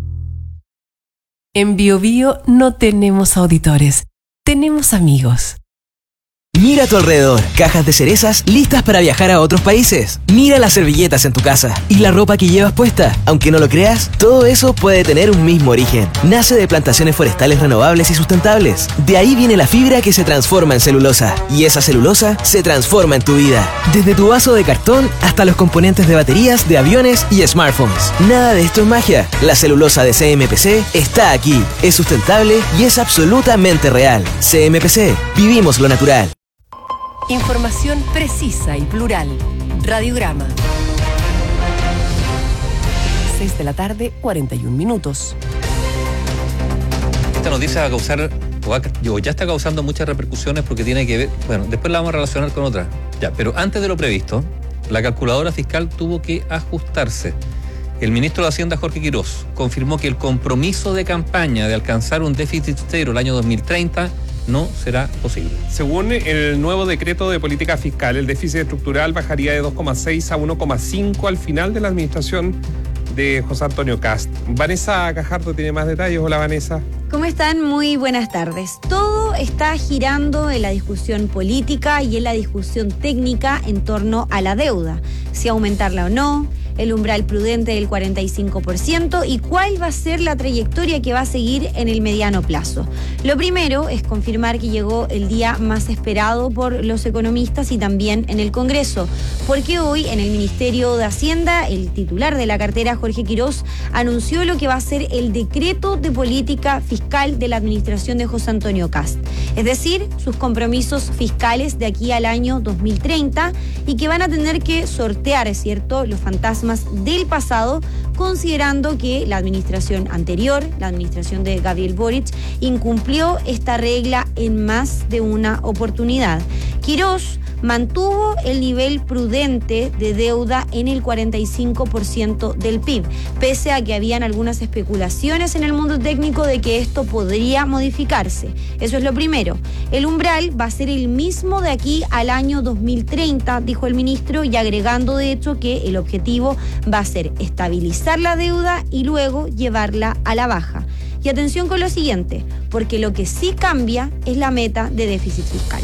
En Bio Bio no tenemos auditores, tenemos amigos. Mira a tu alrededor, cajas de cerezas listas para viajar a otros países. Mira las servilletas en tu casa y la ropa que llevas puesta. Aunque no lo creas, todo eso puede tener un mismo origen. Nace de plantaciones forestales renovables y sustentables. De ahí viene la fibra que se transforma en celulosa. Y esa celulosa se transforma en tu vida. Desde tu vaso de cartón hasta los componentes de baterías, de aviones y smartphones. Nada de esto es magia. La celulosa de CMPC está aquí. Es sustentable y es absolutamente real. CMPC, vivimos lo natural. Información precisa y plural. Radiograma. 6 de la tarde, 41 minutos. Esta noticia va a causar, o ya está causando muchas repercusiones porque tiene que ver, bueno, después la vamos a relacionar con otra. Ya, pero antes de lo previsto, la calculadora fiscal tuvo que ajustarse. El ministro de Hacienda, Jorge Quirós, confirmó que el compromiso de campaña de alcanzar un déficit cero el año 2030 no será posible. Según el nuevo decreto de política fiscal, el déficit estructural bajaría de 2,6 a 1,5 al final de la administración de José Antonio Kast. Vanessa Cajardo tiene más detalles. Hola, Vanessa. ¿Cómo están? Muy buenas tardes. Todo está girando en la discusión política y en la discusión técnica en torno a la deuda, si aumentarla o no, el umbral prudente del 45% y cuál va a ser la trayectoria que va a seguir en el mediano plazo. Lo primero es confirmar que llegó el día más esperado por los economistas y también en el Congreso, porque hoy en el Ministerio de Hacienda, el titular de la cartera, Jorge Quirós, anunció lo que va a ser el decreto de política fiscal de la administración de José Antonio Kast, es decir, sus compromisos fiscales de aquí al año 2030 y que van a tener que sortear, ¿cierto?, los fantasmas del pasado, considerando que la administración anterior, la administración de Gabriel Boric, incumplió esta regla en más de una oportunidad. Quirós mantuvo el nivel prudente de deuda en el 45% del PIB, pese a que habían algunas especulaciones en el mundo técnico de que esto podría modificarse. Eso es lo primero. El umbral va a ser el mismo de aquí al año 2030, dijo el ministro, y agregando de hecho que el objetivo va a ser estabilizar la deuda y luego llevarla a la baja. Y atención con lo siguiente, porque lo que sí cambia es la meta de déficit fiscal.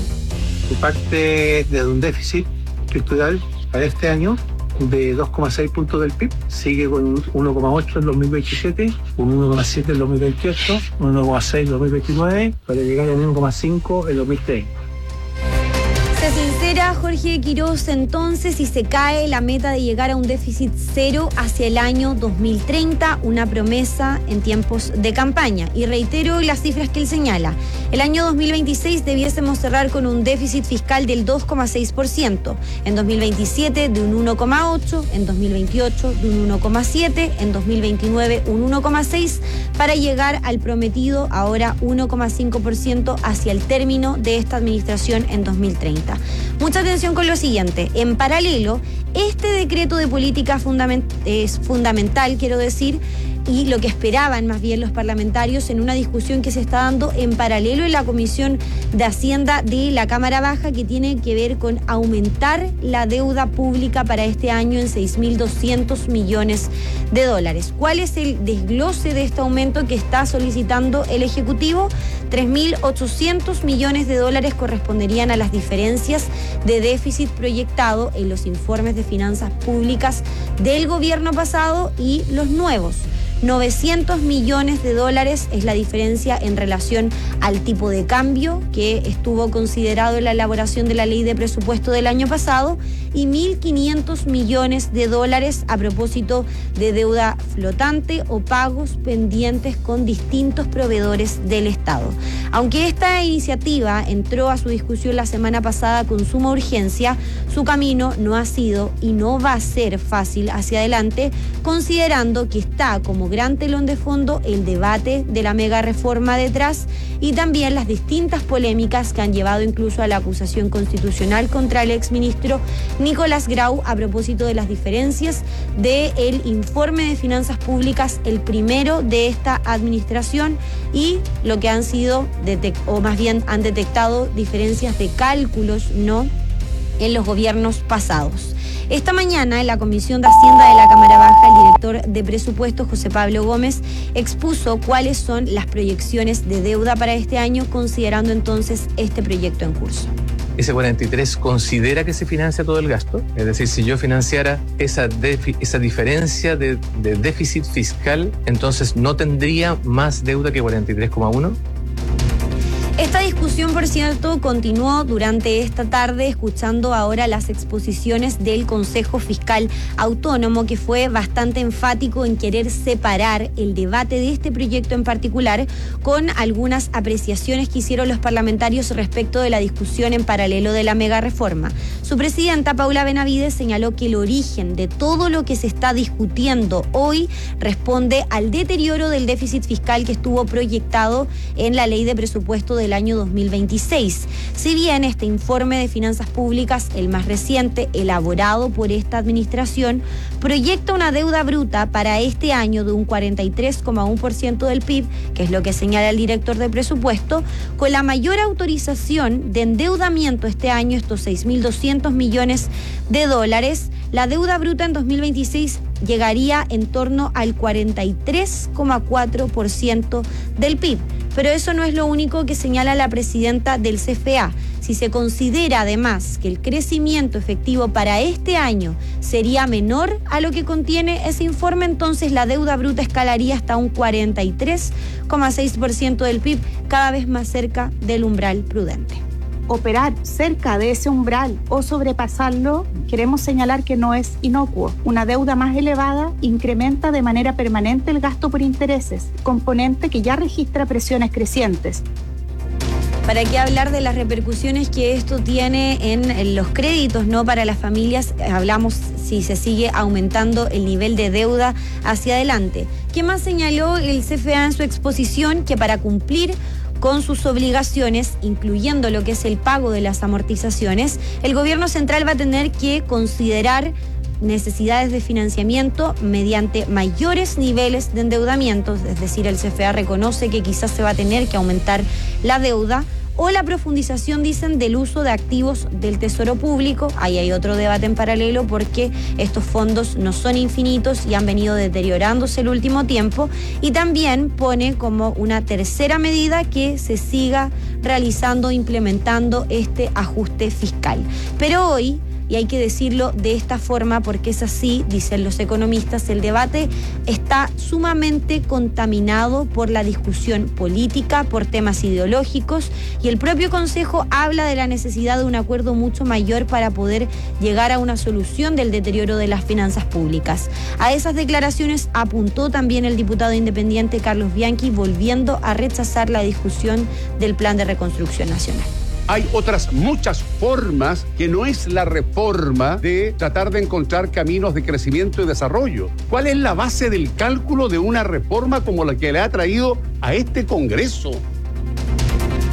Parte de un déficit estructural para este año de 2,6 puntos del PIB, sigue con un 1,8 en 2027, un 1,7 en 2028, un 1,6 en 2029, para llegar a un 1,5 en 2030. Se sincera Jorge Quirós entonces y se cae la meta de llegar a un déficit cero hacia el año 2030, una promesa en tiempos de campaña. Y reitero las cifras que él señala. El año 2026 debiésemos cerrar con un déficit fiscal del 2,6%, en 2027 de un 1,8%, en 2028 de un 1,7%, en 2029 un 1,6%, para llegar al prometido ahora 1,5% hacia el término de esta administración en 2030. Mucha atención con lo siguiente. En paralelo, este decreto de política es fundamental, quiero decir, y lo que esperaban más bien los parlamentarios en una discusión que se está dando en paralelo en la Comisión de Hacienda de la Cámara Baja, que tiene que ver con aumentar la deuda pública para este año en 6.200 millones de dólares. ¿Cuál es el desglose de este aumento que está solicitando el Ejecutivo? 3.800 millones de dólares corresponderían a las diferencias de déficit proyectado en los informes de finanzas públicas del gobierno pasado y los nuevos. 900 millones de dólares es la diferencia en relación al tipo de cambio que estuvo considerado en la elaboración de la ley de presupuesto del año pasado, y 1.500 millones de dólares a propósito de deuda flotante o pagos pendientes con distintos proveedores del Estado. Aunque esta iniciativa entró a su discusión la semana pasada con suma urgencia, su camino no ha sido y no va a ser fácil hacia adelante, considerando que está como gran telón de fondo el debate de la mega reforma detrás y también las distintas polémicas que han llevado incluso a la acusación constitucional contra el exministro Nicolás Grau a propósito de las diferencias del informe de finanzas públicas, el primero de esta administración, y lo que han sido, o más bien han detectado diferencias de cálculos, ¿no?, en los gobiernos pasados. Esta mañana en la Comisión de Hacienda de la Cámara Baja, el director de presupuestos, José Pablo Gómez, expuso cuáles son las proyecciones de deuda para este año, considerando entonces este proyecto en curso. Ese 43 considera que se financia todo el gasto, es decir, si yo financiara esa diferencia de déficit fiscal, entonces no tendría más deuda que 43,1. Esta discusión, por cierto, continuó durante esta tarde, escuchando ahora las exposiciones del Consejo Fiscal Autónomo, que fue bastante enfático en querer separar el debate de este proyecto en particular con algunas apreciaciones que hicieron los parlamentarios respecto de la discusión en paralelo de la mega reforma. Su presidenta, Paula Benavides, señaló que el origen de todo lo que se está discutiendo hoy responde al deterioro del déficit fiscal que estuvo proyectado en la ley de presupuesto del año 2026. Si bien este informe de finanzas públicas, el más reciente, elaborado por esta administración, proyecta una deuda bruta para este año de un 43,1% del PIB, que es lo que señala el director de presupuesto, con la mayor autorización de endeudamiento este año, estos 6.200 millones de dólares, la deuda bruta en 2026 llegaría en torno al 43,4% del PIB. Pero eso no es lo único que señala la presidenta del CFA. Si se considera además que el crecimiento efectivo para este año sería menor a lo que contiene ese informe, entonces la deuda bruta escalaría hasta un 43,6% del PIB, cada vez más cerca del umbral prudente. Operar cerca de ese umbral o sobrepasarlo, queremos señalar que no es inocuo. Una deuda más elevada incrementa de manera permanente el gasto por intereses, componente que ya registra presiones crecientes. ¿Para qué hablar de las repercusiones que esto tiene en los créditos, no, para las familias? Hablamos si se sigue aumentando el nivel de deuda hacia adelante. ¿Qué más señaló el CFA en su exposición? Que para cumplir con sus obligaciones, incluyendo lo que es el pago de las amortizaciones, el gobierno central va a tener que considerar necesidades de financiamiento mediante mayores niveles de endeudamiento, es decir, el CFA reconoce que quizás se va a tener que aumentar la deuda, o la profundización, dicen, del uso de activos del Tesoro Público. Ahí hay otro debate en paralelo porque estos fondos no son infinitos y han venido deteriorándose el último tiempo, y también pone como una tercera medida que se siga realizando, implementando este ajuste fiscal. Pero hoy, y hay que decirlo de esta forma porque es así, dicen los economistas, el debate está sumamente contaminado por la discusión política, por temas ideológicos, y el propio Consejo habla de la necesidad de un acuerdo mucho mayor para poder llegar a una solución del deterioro de las finanzas públicas. A esas declaraciones apuntó también el diputado independiente Carlos Bianchi, volviendo a rechazar la discusión del Plan de Reconstrucción Nacional. Hay otras muchas formas que no es la reforma de tratar de encontrar caminos de crecimiento y desarrollo. ¿Cuál es la base del cálculo de una reforma como la que le ha traído a este Congreso?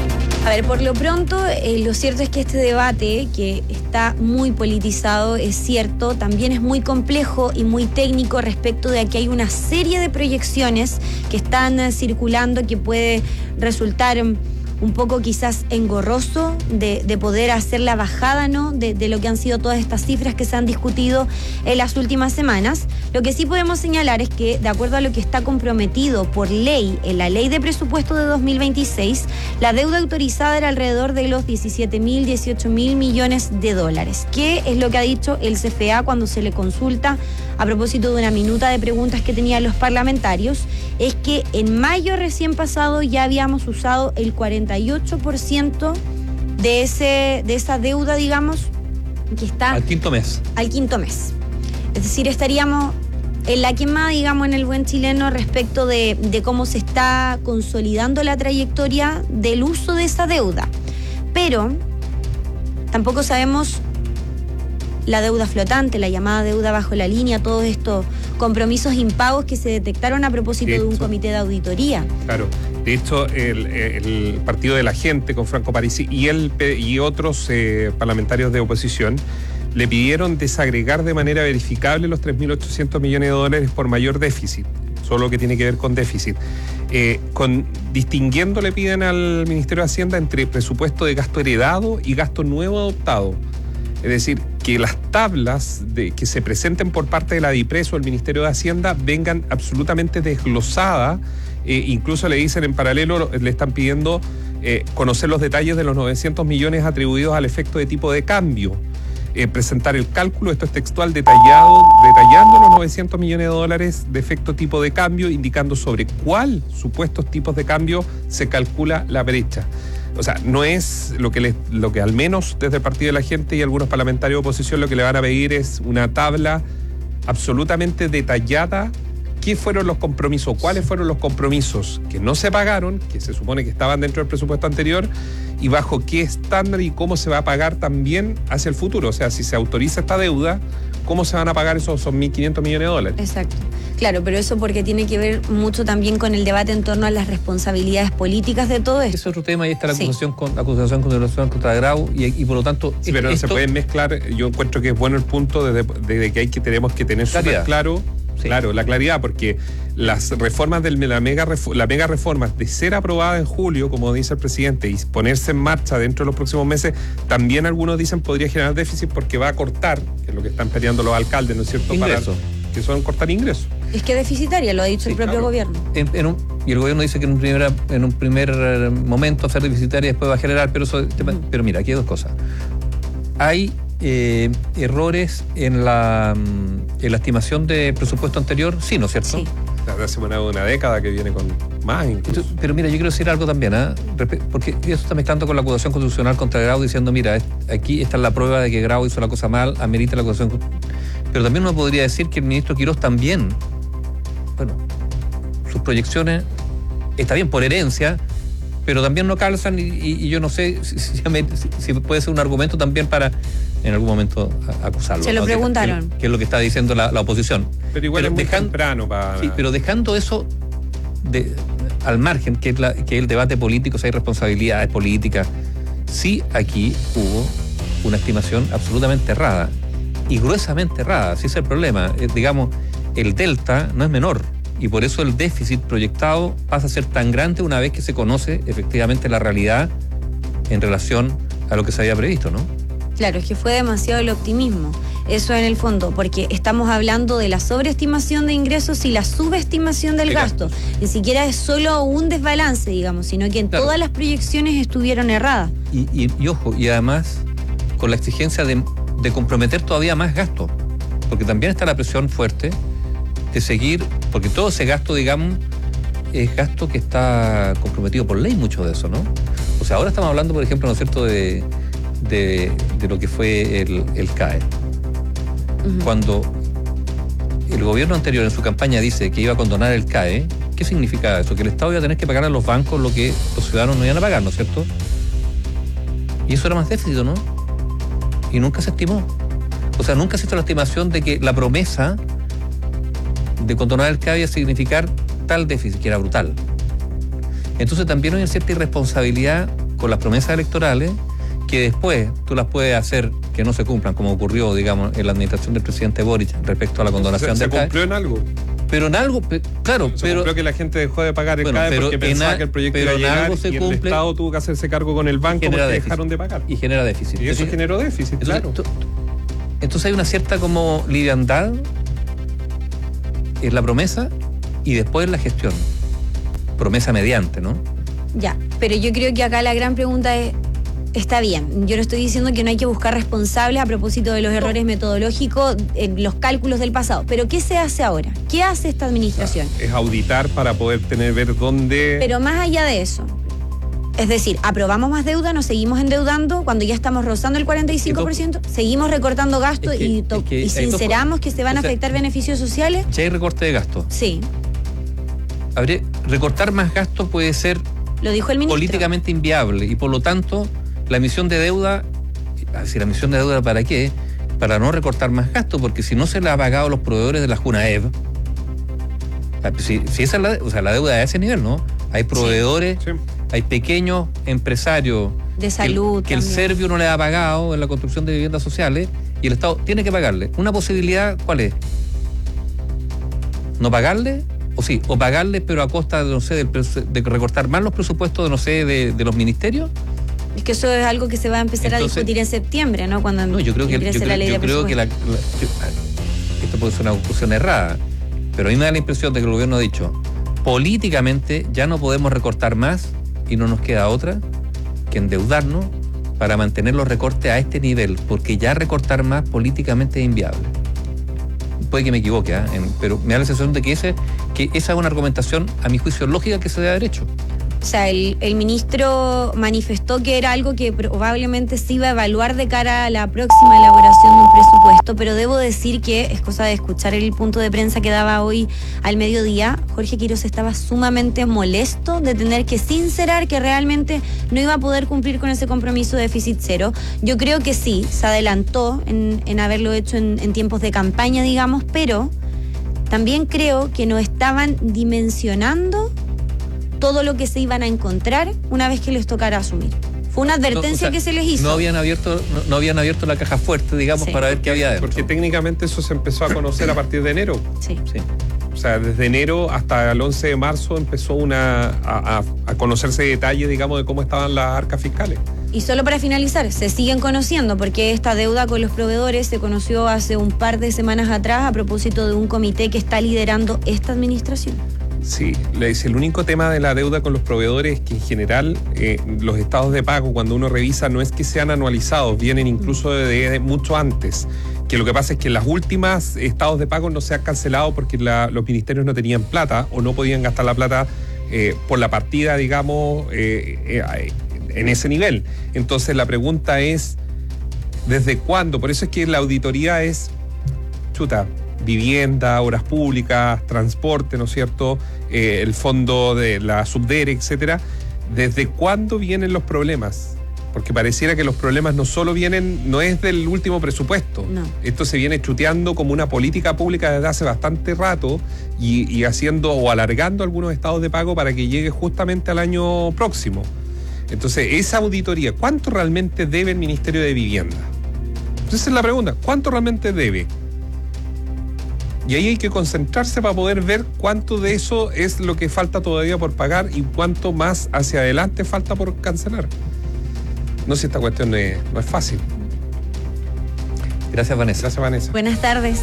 A ver, por lo pronto, lo cierto es que este debate, que está muy politizado, es cierto, también es muy complejo y muy técnico respecto de que hay una serie de proyecciones que están circulando que puede resultar un poco quizás engorroso de poder hacer la bajada, ¿no?, de lo que han sido todas estas cifras que se han discutido en las últimas semanas. Lo que sí podemos señalar es que, de acuerdo a lo que está comprometido por ley en la ley de presupuesto de 2026, la deuda autorizada era alrededor de los 17.000, 18.000 millones de dólares. ¿Qué es lo que ha dicho el CFA cuando se le consulta a propósito de una minuta de preguntas que tenían los parlamentarios? Es que en mayo recién pasado ya habíamos usado el 48% de esa deuda, digamos, que está al quinto mes. Es decir, estaríamos en la quemada, digamos, en el buen chileno respecto de cómo se está consolidando la trayectoria del uso de esa deuda. Pero tampoco sabemos la deuda flotante, la llamada deuda bajo la línea, todos estos compromisos impagos que se detectaron a propósito de un comité de auditoría. Claro, de hecho el Partido de la Gente con Franco Parisi y otros parlamentarios de oposición le pidieron desagregar de manera verificable los 3.800 millones de dólares por mayor déficit, solo que tiene que ver con déficit. Distinguiendo le piden al Ministerio de Hacienda entre presupuesto de gasto heredado y gasto nuevo adoptado. Es decir, que las tablas que se presenten por parte de la DIPRES o el Ministerio de Hacienda vengan absolutamente desglosadas. Incluso le dicen en paralelo, le están pidiendo conocer los detalles de los 900 millones atribuidos al efecto de tipo de cambio. Presentar el cálculo, esto es textual, detallando los 900 millones de dólares de efecto tipo de cambio, indicando sobre cuál supuestos tipos de cambio se calcula la brecha. O sea, no es lo que al menos desde el Partido de la Gente y algunos parlamentarios de oposición lo que le van a pedir es una tabla absolutamente detallada. ¿Qué fueron los compromisos? ¿Cuáles fueron los compromisos que no se pagaron, que se supone que estaban dentro del presupuesto anterior? Y bajo qué estándar y cómo se va a pagar también hacia el futuro. O sea, si se autoriza esta deuda, ¿cómo se van a pagar esos 1.500 millones de dólares? Exacto. Claro, pero eso porque tiene que ver mucho también con el debate en torno a las responsabilidades políticas de todo esto. Es otro tema, y está la acusación contra Grau y por lo tanto... Sí, pero no se pueden mezclar. Yo encuentro que es bueno el punto desde que tenemos que tener súper claro. Sí. Claro, la claridad, porque las reformas la mega reforma, de ser aprobada en julio, como dice el presidente, y ponerse en marcha dentro de los próximos meses, también algunos dicen podría generar déficit porque va a cortar, que es lo que están peleando los alcaldes, ¿no es cierto? Ingresos. Que son cortar ingresos. Es que deficitaria, lo ha dicho el propio gobierno. Y el gobierno dice que en un primer momento hacer deficitaria y después va a generar, pero mira, aquí hay dos cosas. Hay errores en la estimación de presupuesto anterior, sí, ¿no es cierto? Sí. Hace una década que viene con más incluso. Pero mira, yo quiero decir algo también, porque eso está mezclando con la acusación constitucional contra Grau, diciendo, mira, aquí está la prueba de que Grau hizo la cosa mal, amerita la acusación. Pero también uno podría decir que el ministro Quirós también, sus proyecciones, está bien por herencia, pero también no calzan y yo no sé si puede ser un argumento también para en algún momento acusarlo. Se lo preguntaron. Que es lo que está diciendo la oposición. Pero igual es muy temprano para... Sí, pero dejando eso al margen, que es el debate político, si hay responsabilidades políticas, sí aquí hubo una estimación absolutamente errada y gruesamente errada. Ese es el problema. Digamos, el delta no es menor. Y por eso el déficit proyectado pasa a ser tan grande una vez que se conoce efectivamente la realidad en relación a lo que se había previsto, ¿no? Claro, es que fue demasiado el optimismo. Eso en el fondo, porque estamos hablando de la sobreestimación de ingresos y la subestimación del gasto. Ni siquiera es solo un desbalance, digamos, sino que todas las proyecciones estuvieron erradas. Y ojo, y además con la exigencia de comprometer todavía más gasto, porque también está la presión fuerte de seguir, porque todo ese gasto, digamos, es gasto que está comprometido por ley, mucho de eso, ¿no? O sea, ahora estamos hablando, por ejemplo, ¿no es cierto?, de lo que fue el CAE. Uh-huh. Cuando el gobierno anterior en su campaña dice que iba a condonar el CAE, ¿qué significa eso? Que el Estado iba a tener que pagar a los bancos lo que los ciudadanos no iban a pagar, ¿no es cierto? Y eso era más déficit, ¿no? Y nunca se estimó. O sea, nunca se hizo la estimación de que la promesa de condonar el CAE iba a significar tal déficit, que era brutal. Entonces también hay una cierta irresponsabilidad con las promesas electorales que después tú las puedes hacer que no se cumplan, como ocurrió, digamos, en la administración del presidente Boric respecto a la condonación del CAE. ¿Se cumplió en algo? Pero en algo, claro, se cumplió que la gente dejó de pagar el CAE porque pensaba que el proyecto iba a llegar y el Estado tuvo que hacerse cargo con el banco porque dejaron de pagar. Y genera déficit. Y eso generó déficit, claro. Entonces hay una cierta como liviandad en la promesa y después en la gestión. Promesa mediante, ¿no? Ya, pero yo creo que acá la gran pregunta es, está bien, yo no estoy diciendo que no hay que buscar responsables a propósito de los errores metodológicos en los cálculos del pasado, pero ¿qué se hace ahora? ¿Qué hace esta administración? Es auditar para poder ver dónde... Pero más allá de eso, es decir, aprobamos más deuda, nos seguimos endeudando cuando ya estamos rozando el 45%, seguimos recortando gastos y sinceramos que se van a afectar beneficios sociales. ¿Ya hay recorte de gasto? Sí. Recortar más gasto puede ser... Lo dijo el ministro. Políticamente inviable y por lo tanto la emisión de deuda, ¿la emisión de deuda para qué? Para no recortar más gasto, porque si no se le ha pagado a los proveedores de la Junaev, si esa es la deuda de ese nivel, ¿no? Hay proveedores, hay pequeños empresarios de salud que el Servio no le ha pagado en la construcción de viviendas sociales y el Estado tiene que pagarle. Una posibilidad, ¿cuál es? ¿No pagarle? O pagarle, pero a costa de, no sé, de recortar más los presupuestos, no sé, de los ministerios. Es que eso es algo que se va a empezar a discutir en septiembre, ¿no? Cuando yo creo que esto puede ser una conclusión errada, pero a mí me da la impresión de que el gobierno ha dicho, políticamente ya no podemos recortar más y no nos queda otra que endeudarnos para mantener los recortes a este nivel, porque ya recortar más políticamente es inviable. Puede que me equivoque, pero me da la sensación de que esa es una argumentación, a mi juicio, lógica que se debe haber hecho. O sea, el ministro manifestó que era algo que probablemente se iba a evaluar de cara a la próxima elaboración de un presupuesto, pero debo decir que es cosa de escuchar el punto de prensa que daba hoy al mediodía. Jorge Quiroz estaba sumamente molesto de tener que sincerar que realmente no iba a poder cumplir con ese compromiso de déficit cero. Yo creo que sí, se adelantó en haberlo hecho en tiempos de campaña, digamos, pero también creo que no estaban dimensionando todo lo que se iban a encontrar una vez que les tocara asumir. Fue una advertencia que se les hizo. No habían abierto la caja fuerte, digamos, para ver qué había dentro. Porque técnicamente eso se empezó a conocer a partir de enero. Sí. O sea, desde enero hasta el 11 de marzo empezó a conocerse detalle, digamos, de cómo estaban las arcas fiscales. Y solo para finalizar, se siguen conociendo porque esta deuda con los proveedores se conoció hace un par de semanas atrás a propósito de un comité que está liderando esta administración. Sí, el único tema de la deuda con los proveedores es que en general los estados de pago, cuando uno revisa, no es que sean anualizados, vienen incluso de mucho antes. Que lo que pasa es que las últimas estados de pago no se han cancelado porque los ministerios no tenían plata o no podían gastar la plata por la partida, digamos, en ese nivel. Entonces la pregunta es, ¿desde cuándo? Por eso es que la auditoría es, vivienda, obras públicas, transporte, ¿no es cierto? El fondo de la Subdere, etcétera. ¿Desde cuándo vienen los problemas? Porque pareciera que los problemas no es del último presupuesto. No. Esto se viene chuteando como una política pública desde hace bastante rato y haciendo o alargando algunos estados de pago para que llegue justamente al año próximo. Entonces, esa auditoría, ¿cuánto realmente debe el Ministerio de Vivienda? Esa es la pregunta, ¿cuánto realmente debe? Y ahí hay que concentrarse para poder ver cuánto de eso es lo que falta todavía por pagar y cuánto más hacia adelante falta por cancelar. No sé si esta cuestión no es fácil. Gracias, Vanessa. Gracias, Vanessa. Buenas tardes.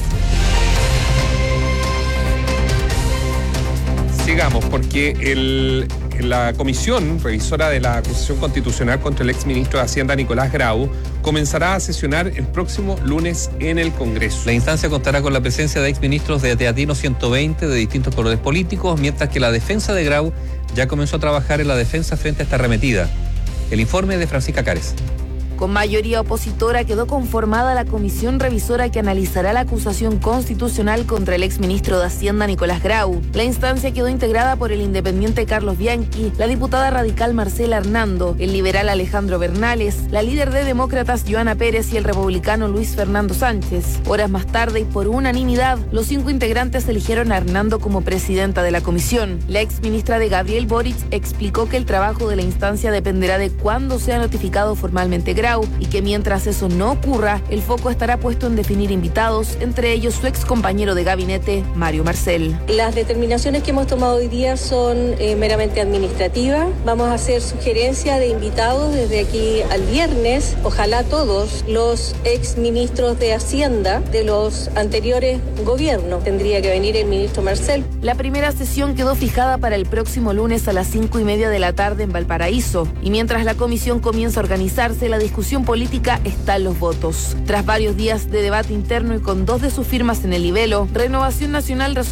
Sigamos, porque la comisión revisora de la acusación constitucional contra el exministro de Hacienda, Nicolás Grau, comenzará a sesionar el próximo lunes en el Congreso. La instancia contará con la presencia de exministros de Teatino 120 de distintos colores políticos, mientras que la defensa de Grau ya comenzó a trabajar en la defensa frente a esta arremetida. El informe de Francisca Cárez. Con mayoría opositora quedó conformada la comisión revisora que analizará la acusación constitucional contra el exministro de Hacienda Nicolás Grau. La instancia quedó integrada por el independiente Carlos Bianchi, la diputada radical Marcela Hernando, el liberal Alejandro Bernales, la líder de Demócratas Joana Pérez y el republicano Luis Fernando Sánchez. Horas más tarde y por unanimidad, los 5 integrantes eligieron a Hernando como presidenta de la comisión. La exministra de Gabriel Boric explicó que el trabajo de la instancia dependerá de cuándo sea notificado formalmente Grau y que mientras eso no ocurra, el foco estará puesto en definir invitados, entre ellos su ex compañero de gabinete, Mario Marcel. Las determinaciones que hemos tomado hoy día son meramente administrativas. Vamos a hacer sugerencia de invitados desde aquí al viernes, ojalá todos los ex ministros de Hacienda de los anteriores gobiernos. Tendría que venir el ministro Marcel. La primera sesión quedó fijada para el próximo lunes a las 5:30 de la tarde en Valparaíso. Y mientras la comisión comienza a organizarse, la discusión política está en los votos. Tras varios días de debate interno y con 2 de sus firmas en el libelo, Renovación Nacional